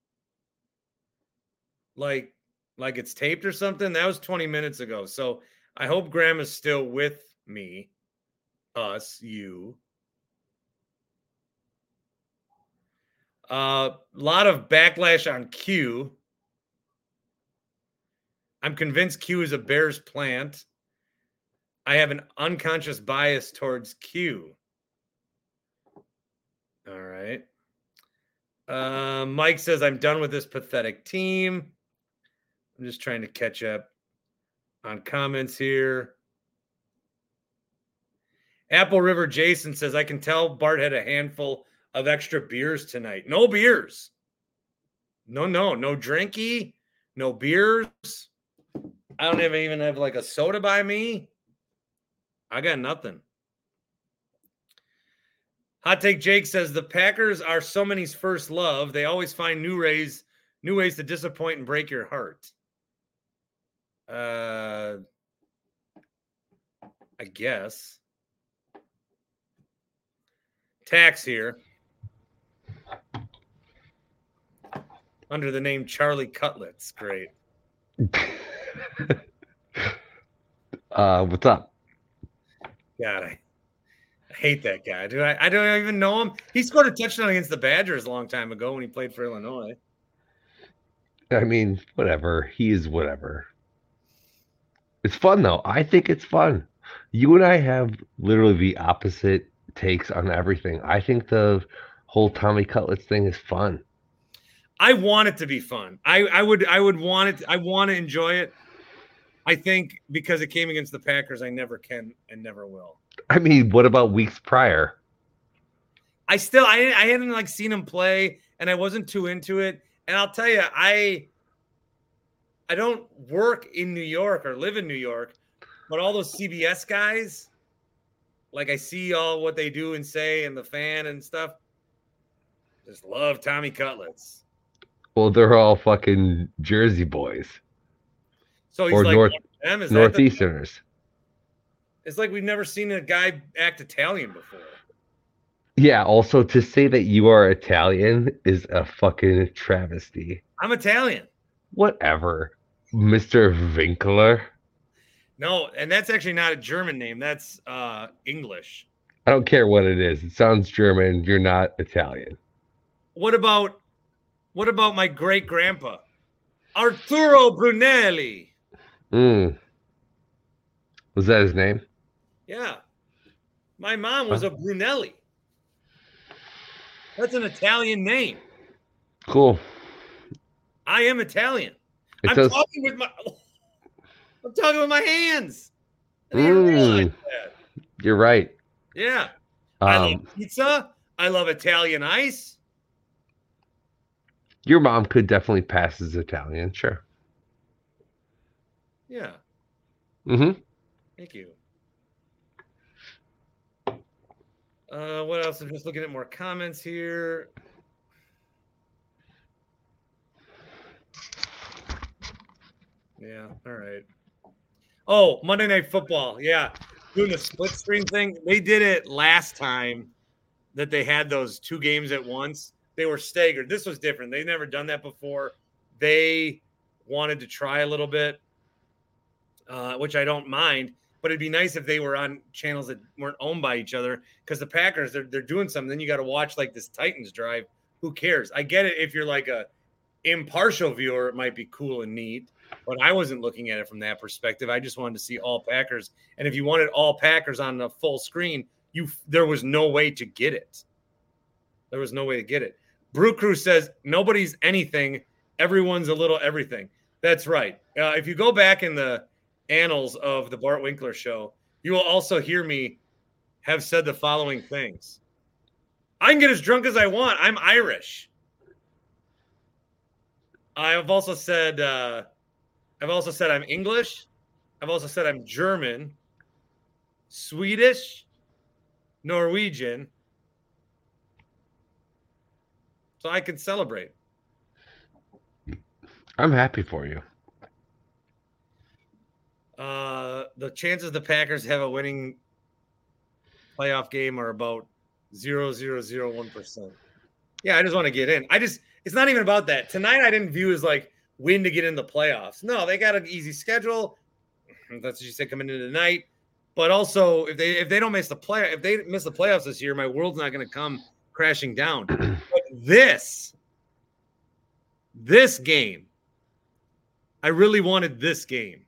Like, like it's taped or something? That was twenty minutes ago. So I hope grandma's still with me. Us, you. A uh, lot of backlash on Q. I'm convinced Q is a Bears plant. I have an unconscious bias towards Q. All right. Uh, Mike says, I'm done with this pathetic team. I'm just trying to catch up on comments here. Apple River Jason says, I can tell Bart had a handful of extra beers tonight. No beers. No, no, no drinky, no beers. I don't even even have like a soda by me. I got nothing. Hot Take Jake says the Packers are so many's first love. They always find new ways, new ways to disappoint and break your heart. Uh, I guess. Tax here. Under the name Charlie Cutlets. Great. uh, what's up? God, I, I hate that guy. Do I? I don't even know him. He scored a touchdown against the Badgers a long time ago when he played for Illinois. I mean, whatever. He is whatever. It's fun, though. I think it's fun. You and I have literally the opposite takes on everything. I think the whole Tommy Cutlets thing is fun. I want it to be fun. I, I would I would want it. I want to enjoy it. I think because it came against the Packers, I never can and never will. I mean, what about weeks prior? I still I I hadn't like seen him play, and I wasn't too into it. And I'll tell you, I I don't work in New York or live in New York, but all those C B S guys, like I see all what they do and say, and the fan and stuff. Just love Tommy Cutlets. Well, they're all fucking Jersey boys. So he's or like North, them? Is Northeasterners. The, it's like we've never seen a guy act Italian before. Yeah, also to say that you are Italian is a fucking travesty. I'm Italian. Whatever, Mister Winkler. No, and that's actually not a German name. That's uh, English. I don't care what it is. It sounds German. You're not Italian. What about what about my great grandpa, Arturo Brunelli? Mm. Was that his name? Yeah. My mom was huh? a Brunelli. That's an Italian name. Cool. I am Italian. It I'm does... talking with my I'm talking with my hands. I mm. You're right. Yeah. Um, I love pizza. I love Italian ice. Your mom could definitely pass as Italian, sure. Yeah. Mm-hmm. Thank you. Uh, what else? I'm just looking at more comments here. Yeah, all right. Oh, Monday Night Football. Yeah. Doing the split screen thing. They did it last time that they had those two games at once. They were staggered. This was different. They've never done that before. They wanted to try a little bit, uh, which I don't mind. But it'd be nice if they were on channels that weren't owned by each other, because the Packers, they're, they're doing something. Then you got to watch like this Titans drive. Who cares? I get it. If you're like a impartial viewer, it might be cool and neat. But I wasn't looking at it from that perspective. I just wanted to see all Packers. And if you wanted all Packers on the full screen, you there was no way to get it. There was no way to get it. Brew Crew says, nobody's anything. Everyone's a little everything. That's right. Uh, if you go back in the annals of the Bart Winkler Show, you will also hear me have said the following things. I can get as drunk as I want. I'm Irish. I've also said, uh, I've also said I'm English. I've also said I'm German, Swedish, Norwegian. So I can celebrate. I'm happy for you. Uh, the chances the Packers have a winning playoff game are about zero zero zero one percent. Yeah, I just want to get in. I just it's not even about that. Tonight I didn't view as like win to get in the playoffs. No, they got an easy schedule. That's what you said coming into tonight. But also, if they if they don't miss the play if they miss the playoffs this year, my world's not going to come crashing down. But this, this game, I really wanted this game.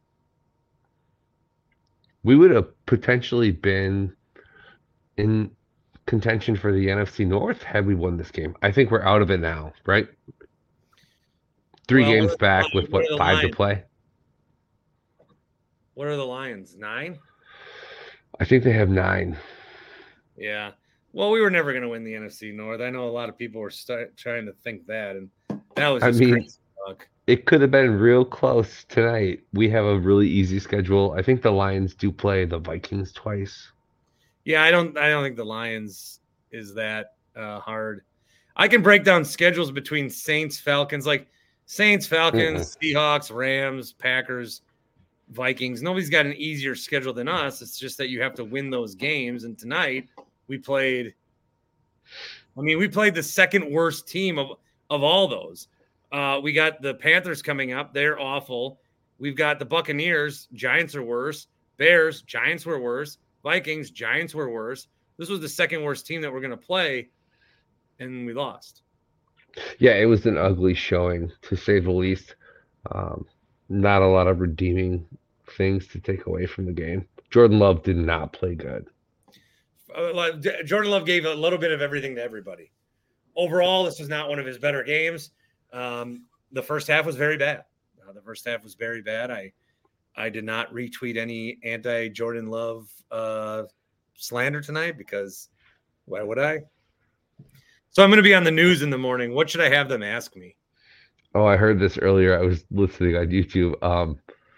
We would have potentially been in contention for the N F C North had we won this game. I think we're out of it now, right? Three well, games back with what, five Lions? to play? What are the Lions? Nine? I think they have nine. Yeah. Well, we were never going to win the N F C North. I know a lot of people were st- trying to think that, and that was I just mean, crazy talk. It could have been real close tonight. We have a really easy schedule. I think the Lions do play the Vikings twice. Yeah, I don't. I don't think the Lions is that uh, hard. I can break down schedules between Saints, Falcons, like Saints, Falcons, Mm-mm. Seahawks, Rams, Packers, Vikings. Nobody's got an easier schedule than us. It's just that you have to win those games. And tonight we played. I mean, we played the second worst team of of all those. Uh, we got the Panthers coming up. They're awful. We've got the Buccaneers. Giants are worse. Bears. Giants were worse. Vikings. Giants were worse. This was the second worst team that we're going to play, and we lost. Yeah, it was an ugly showing, to say the least. Um, not a lot of redeeming things to take away from the game. Jordan Love did not play good. Uh, Jordan Love gave a little bit of everything to everybody. Overall, this was not one of his better games. Um, the first half was very bad. Uh, the first half was very bad. I I did not retweet any anti-Jordan Love uh, slander tonight because why would I? So I'm going to be on the news in the morning. What should I have them ask me? Oh, I heard this earlier. I was listening on YouTube. Um,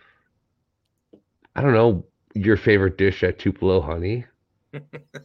I don't know, your favorite dish at Tupelo Honey? uh,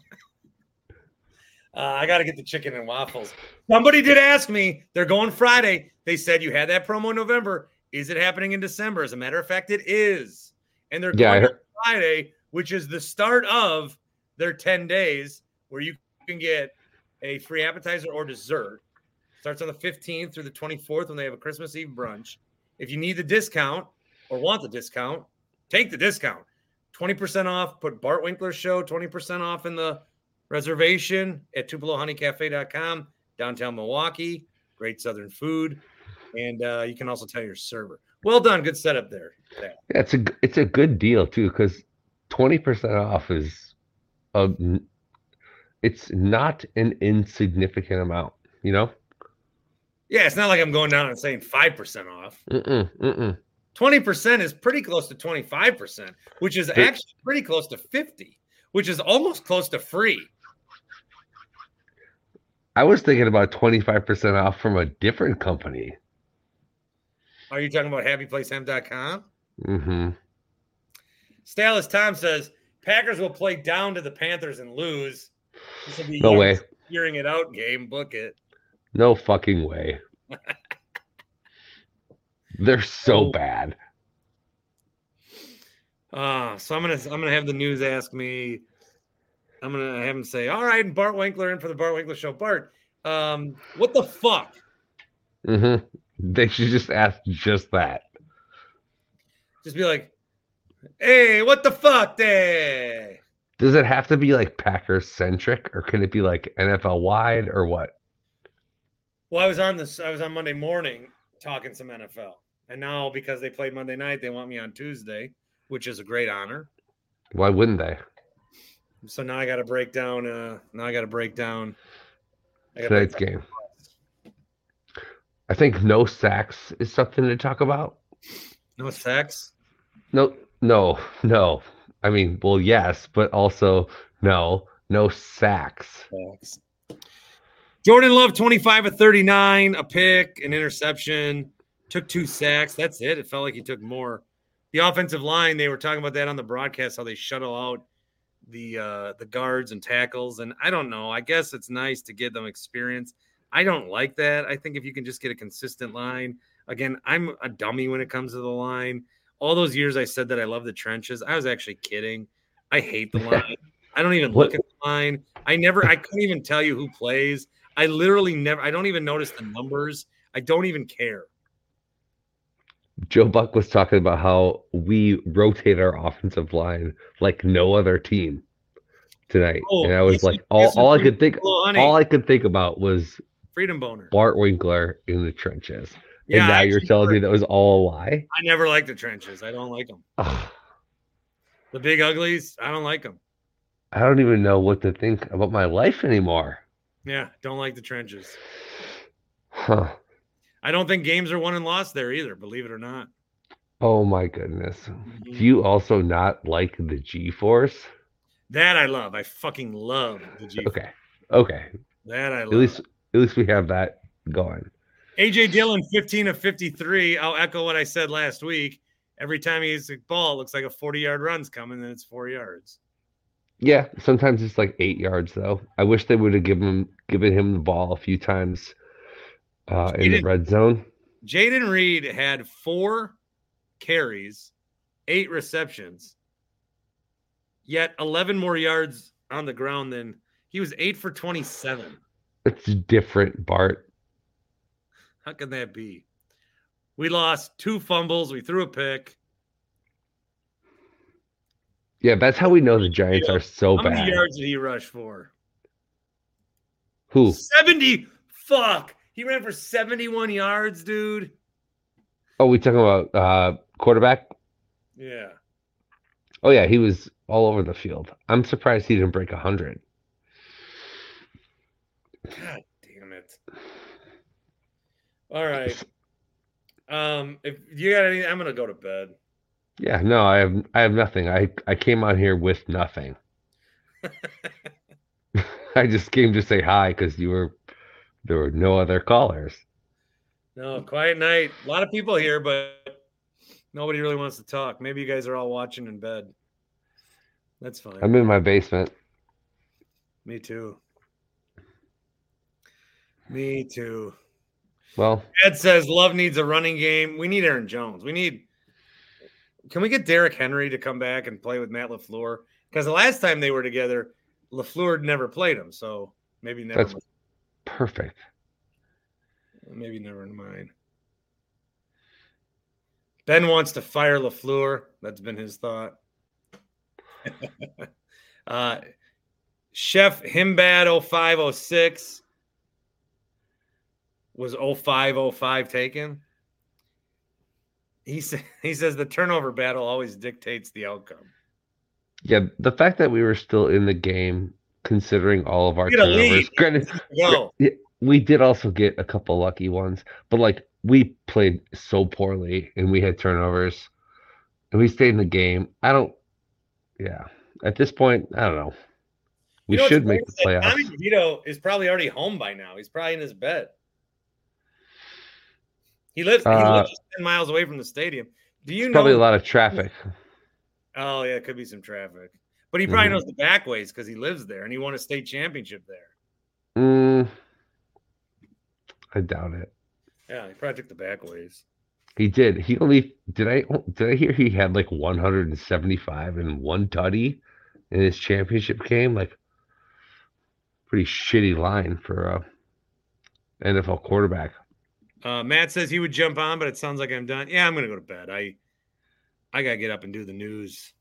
I got to get the chicken and waffles. Somebody did ask me. They're going Friday. They said you had that promo in November. Is it happening in December? As a matter of fact, it is. And they're yeah, going on Friday, which is the start of their ten days where you can get a free appetizer or dessert. Starts on the fifteenth through the twenty-fourth when they have a Christmas Eve brunch. If you need the discount or want the discount, take the discount. twenty percent off. Put Bart Winkler Show, twenty percent off in the reservation at Tupelo Honey Cafe dot com, downtown Milwaukee. Great Southern food. And uh, you can also tell your server. Well done. Good setup there. Yeah, it's a, it's a good deal, too, because twenty percent off is a, it's not an insignificant amount, you know? Yeah, it's not like I'm going down and saying five percent off. Mm-mm, mm-mm. twenty percent is pretty close to twenty-five percent, which is actually pretty close to fifty, which is almost close to free. I was thinking about twenty-five percent off from a different company. Are you talking about happy place hemp dot com? Mm-hmm. Stalis Tom says, Packers will play down to the Panthers and lose. This will be no way. Hearing it out game. Book it. No fucking way. They're so oh. bad. Uh, so I'm gonna I'm gonna have the news ask me. I'm gonna have him say, "All right, and Bart Winkler in for the Bart Winkler Show." Bart, um, what the fuck? Mm-hmm. They should just ask just that. Just be like, "Hey, what the fuck, there?" Does it have to be like Packers centric, or can it be like N F L wide, or what? Well, I was on this. I was on Monday morning talking some N F L, and now because they played Monday night, they want me on Tuesday, which is a great honor. Why wouldn't they? So now I got to break down. Uh, now I got to break down I tonight's break down. game. I think no sacks is something to talk about. No sacks? No, no, no. I mean, well, yes, but also no, no sacks. Sacks. Jordan Love, twenty-five of thirty-nine, a pick, an interception, took two sacks. That's it. It felt like he took more. The offensive line, they were talking about that on the broadcast, how they shuttle out the uh, the guards and tackles. And I don't know. I guess it's nice to give them experience. I don't like that. I think if you can just get a consistent line. Again, I'm a dummy when it comes to the line. All those years I said that I love the trenches. I was actually kidding. I hate the line. I don't even look at the line. I never, I couldn't even tell you who plays. I literally never, I don't even notice the numbers. I don't even care. Joe Buck was talking about how we rotate our offensive line like no other team tonight. Oh, and I was like, all, all I could think, all I could think about was Freedom Boner, Bart Winkler in the trenches. Yeah, and now you're telling never, me that was all a lie? I never liked the trenches. I don't like them. The big uglies, I don't like them. I don't even know what to think about my life anymore. Yeah, don't like the trenches. Huh. I don't think games are won and lost there either, believe it or not. Oh, my goodness. Mm-hmm. Do you also not like the G-Force? That I love. I fucking love the G. Okay. Okay. That I love. At least at least we have that going. A J Dillon, fifteen of fifty-three. I'll echo what I said last week. Every time he hits a ball, it looks like a forty-yard run's coming, and it's four yards. Yeah, sometimes it's like eight yards though. I wish they would have given him given him the ball a few times uh, in the red zone. Jaden Reed had four carries, eight receptions, yet eleven more yards on the ground than he was eight for twenty-seven. It's different, Bart. How can that be? We lost two fumbles. We threw a pick. Yeah, that's how we know the Giants are so How bad. How many yards did he rush for? Who? seventy. Fuck. He ran for seventy-one yards, dude. Oh, we talking about uh, quarterback? Yeah. Oh, yeah, he was all over the field. I'm surprised he didn't break one hundred. God damn it. All right. Um, if you got any, I'm going to go to bed. Yeah, no, I have I have nothing. I, I came on here with nothing. I just came to say hi because you were there were no other callers. No, quiet night. A lot of people here, but nobody really wants to talk. Maybe you guys are all watching in bed. That's fine. I'm in my basement. Me too. Me too. Well, Ed says Love needs a running game. We need Aaron Jones. We need. Can we get Derrick Henry to come back and play with Matt LaFleur? Because the last time they were together, LaFleur never played him. So maybe never. That's perfect. Maybe never mind. Ben wants to fire LaFleur. That's been his thought. uh, Chef Himbad oh five oh six was oh five oh five taken. He, sa- he says the turnover battle always dictates the outcome. Yeah, the fact that we were still in the game, considering all of our Get a turnovers. lead. Granted, Go. we did also get a couple lucky ones, but like we played so poorly and we had turnovers and we stayed in the game. I don't, yeah. At this point, I don't know. We You know should what's make the crazy? playoffs. Tommy DeVito is probably already home by now. He's probably in his bed. He lives, he Uh, lives just ten miles away from the stadium. Do you know? Probably a lot of traffic. Oh, yeah, it could be some traffic. But he probably Mhm. knows the back ways because he lives there and he won a state championship there. Mm, I doubt it. Yeah, he probably took the back ways. He did. He only did. I did. I hear he had like one hundred seventy-five and one tutty in his championship game. Like, pretty shitty line for a N F L quarterback. Uh, Matt says he would jump on, but it sounds like I'm done. Yeah, I'm going to go to bed. I I got to get up and do the news.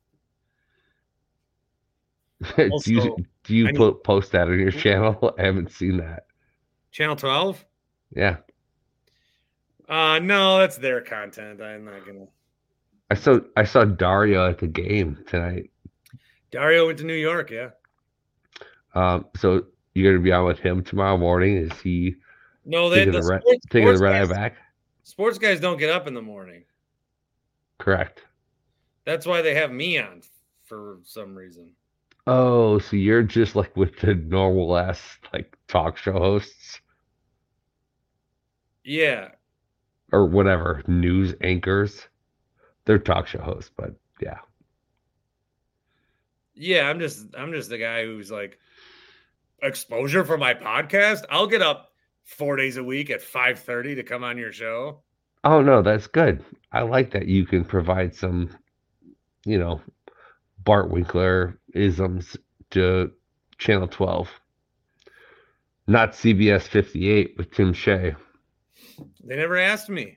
do you Also, do you I need- po- post that on your channel? I haven't seen that. Channel twelve? Yeah, Uh, no, that's their content. I'm not going to. I saw I saw Dario at the game tonight. Dario went to New York, yeah. Um, so you're gonna be on with him tomorrow morning? Is he No, they, taking the the red sports, taking the sports red eye guys, back? sports guys don't get up in the morning. Correct. That's why they have me on for some reason. Oh, so you're just like with the normal ass like talk show hosts Yeah. or whatever, news anchors. They're talk show hosts, but yeah. Yeah, I'm just I'm just the guy who's like exposure for my podcast. I'll get up four days a week at five thirty to come on your show. Oh no, that's good. I like that you can provide some, you know, Bart Winkler isms to Channel twelve. Not C B S fifty-eight with Tim Shea. They never asked me.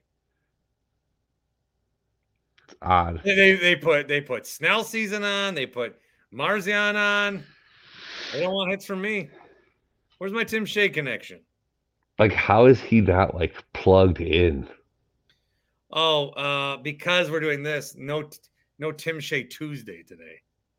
It's odd. They they, they put they put Snell season on, they put Marzion on. They don't want hits from me. Where's my Tim Shea connection? Like, how is he not like plugged in? Oh, uh, because we're doing this, no no Tim Shea Tuesday today.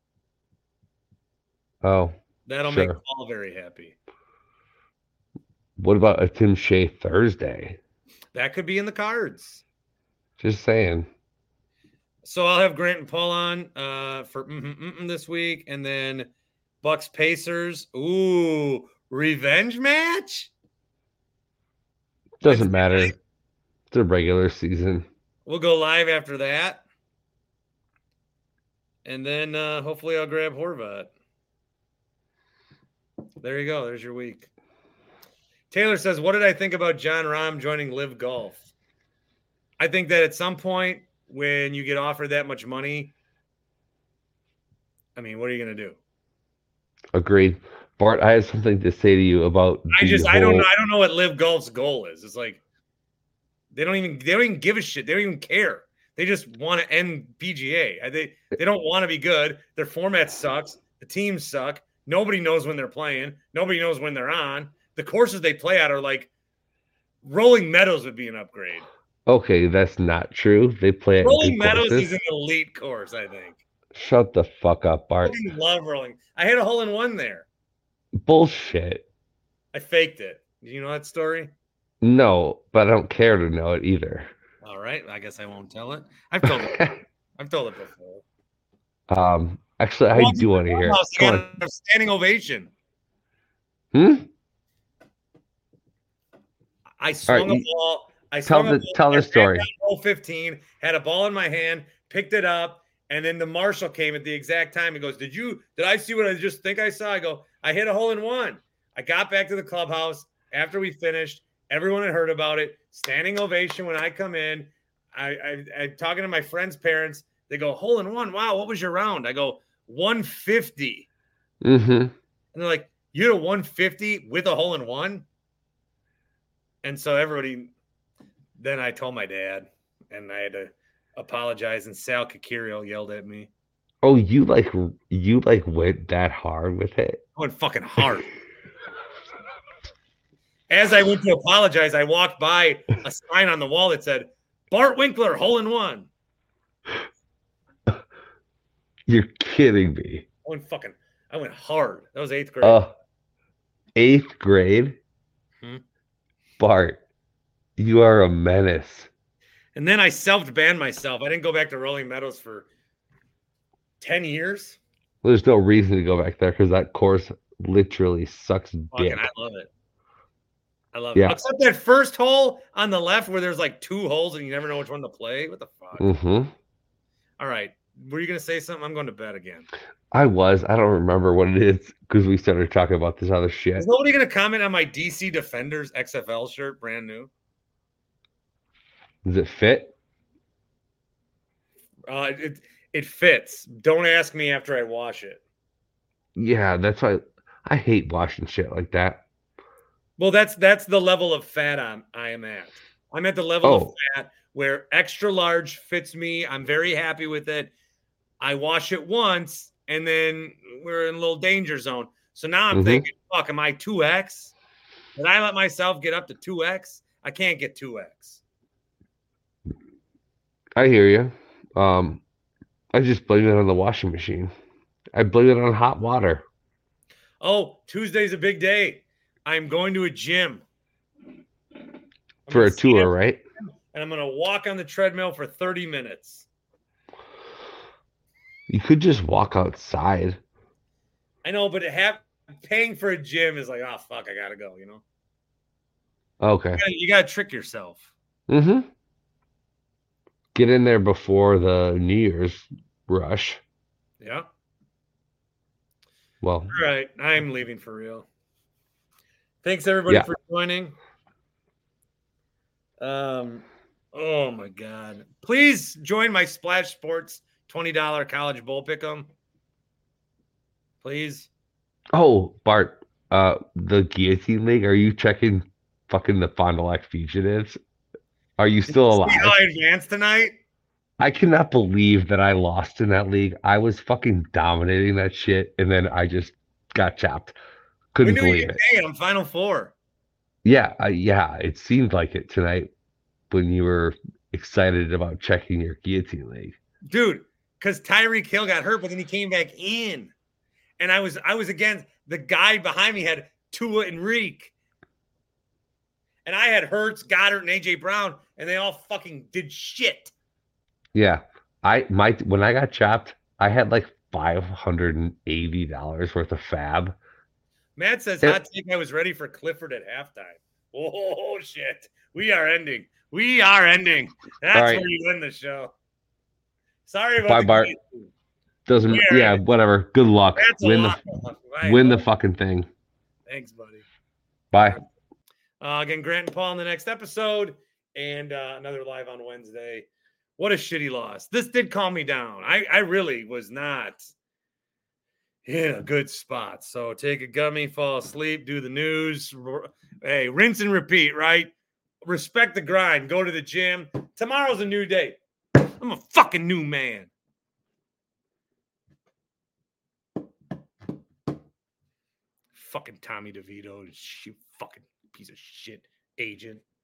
Oh, That'll make sure. Paul very happy. What about a Tim Shea Thursday? That could be in the cards. Just saying. So I'll have Grant and Paul on uh, for mm-mm, mm-mm this week, and then Bucks Pacers. Ooh, revenge match? Doesn't matter. It's a regular season. We'll go live after that. And then uh, hopefully I'll grab Horvat. There you go. There's your week. Taylor says, what did I think about John Rahm joining Live Golf? I think that at some point when you get offered that much money, I mean, what are you going to do? Agreed. Bart, I have something to say to you about I the just whole... I don't know I don't know what Live Golf's goal is. It's like they don't even they don't even give a shit. They don't even care. They just want to end P G A. They they don't want to be good. Their format sucks. The teams suck. Nobody knows when they're playing. Nobody knows when they're on. The courses they play at are like Rolling Meadows would be an upgrade. Okay, that's not true. They play at Rolling good Meadows courses. is an elite course, I think. Shut the fuck up, I Bart. fucking love Rolling. I had a hole in one there. Bullshit. I faked it. Do you know that story? No, but I don't care to know it either. All right. I guess I won't tell it. I've told it. I've told it before. Um, actually, I Well, do want to hear. I Come got a standing ovation. on. Hmm? I swung right, a ball. I tell swung a the- ball. tell the I ran story. down hole fifteen, had a ball in my hand, picked it up, and then the marshal came at the exact time. He goes, "Did you? Did I see what I just think I saw?" I go, "I hit a hole in one." I got back to the clubhouse after we finished. Everyone had heard about it. Standing ovation when I come in. I, I, I talking to my friends' parents. They go, "Hole in one. Wow, what was your round?" I go, one fifty. Mm-hmm. And they're like, "You had a one fifty with a hole in one?" And so everybody, then I told my dad, and I had to apologize. And Sal Kikurio yelled at me. Oh, you like you like went that hard with it? I went fucking hard. As I went to apologize, I walked by a sign on the wall that said, "Bart Winkler, hole in one." You're kidding me. I went fucking, I went hard. That was eighth grade. Uh, eighth grade? Hmm. Bart, you are a menace. And then I self-banned myself. I didn't go back to Rolling Meadows for ten years. Well, there's no reason to go back there because that course literally sucks dick. Fucking, I love it. I love Yeah. it. Except that first hole on the left where there's like two holes and you never know which one to play. What the fuck? Mm-hmm. All right. Were you going to say something? I'm going to bed again. I was. I don't remember what it is because we started talking about this other shit. Is nobody going to comment on my D C Defenders X F L shirt, brand new? Does it fit? Uh, it it fits. Don't ask me after I wash it. Yeah, that's why I hate washing shit like that. Well, that's that's the level of fat I'm I am at. I'm at the level of Oh. fat where extra large fits me. I'm very happy with it. I wash it once, and then we're in a little danger zone. So now I'm Mhm. thinking, fuck, am I two X? Did I let myself get up to two X? I can't get two X. I hear you. Um, I just blame it on the washing machine. I blame it on hot water. Oh, Tuesday's a big day. I'm going to a gym. I'm For gonna a stand tour, right? And I'm going to walk on the treadmill for thirty minutes. You could just walk outside. I know, but have, paying for a gym is like, oh, fuck, I got to go, you know? Okay. You got to trick yourself. Mm-hmm. Get in there before the New Year's rush. Yeah. Well, All right. I'm leaving for real. Thanks, everybody, Yeah. for joining. Um, oh, my God. Please join my Splash Sports twenty dollars college bowl pick'em. Please. oh, Bart, uh, the Guillotine League, are you checking fucking the Fond du Lac Fugitives? Are you still alive? See how I advanced tonight? I cannot believe that I lost in that league. I was fucking dominating that shit, and then I just got chopped. We Couldn't knew you believe could it. make it. I'm Final Four. Yeah, uh, yeah, it seemed like it tonight when you were excited about checking your Guillotine League. Dude, because Tyreek Hill got hurt, but then he came back in. And I was I was against the guy behind me had Tua and Reek. And I had Hurts, Goddard, and A J Brown, and they all fucking did shit. Yeah, I my when I got chopped, I had like five hundred eighty dollars worth of fab. Matt says, It- hot take, I was ready for Clifford at halftime. Oh, shit. We are ending. We are ending. That's right. where you end the show. Sorry about Bye, the Bart. case. Doesn't We are yeah, ending. whatever. Good luck. That's a Win lot. the Right. win the fucking thing. Thanks, buddy. Bye. Uh, again, Grant and Paul in the next episode, and uh, another live on Wednesday. What a shitty loss. This did calm me down. I, I really was not in a good spot. So take a gummy, fall asleep, do the news. Hey, rinse and repeat, right? Respect the grind. Go to the gym. Tomorrow's a new day. I'm a fucking new man. Fucking Tommy DeVito, you fucking piece of shit agent.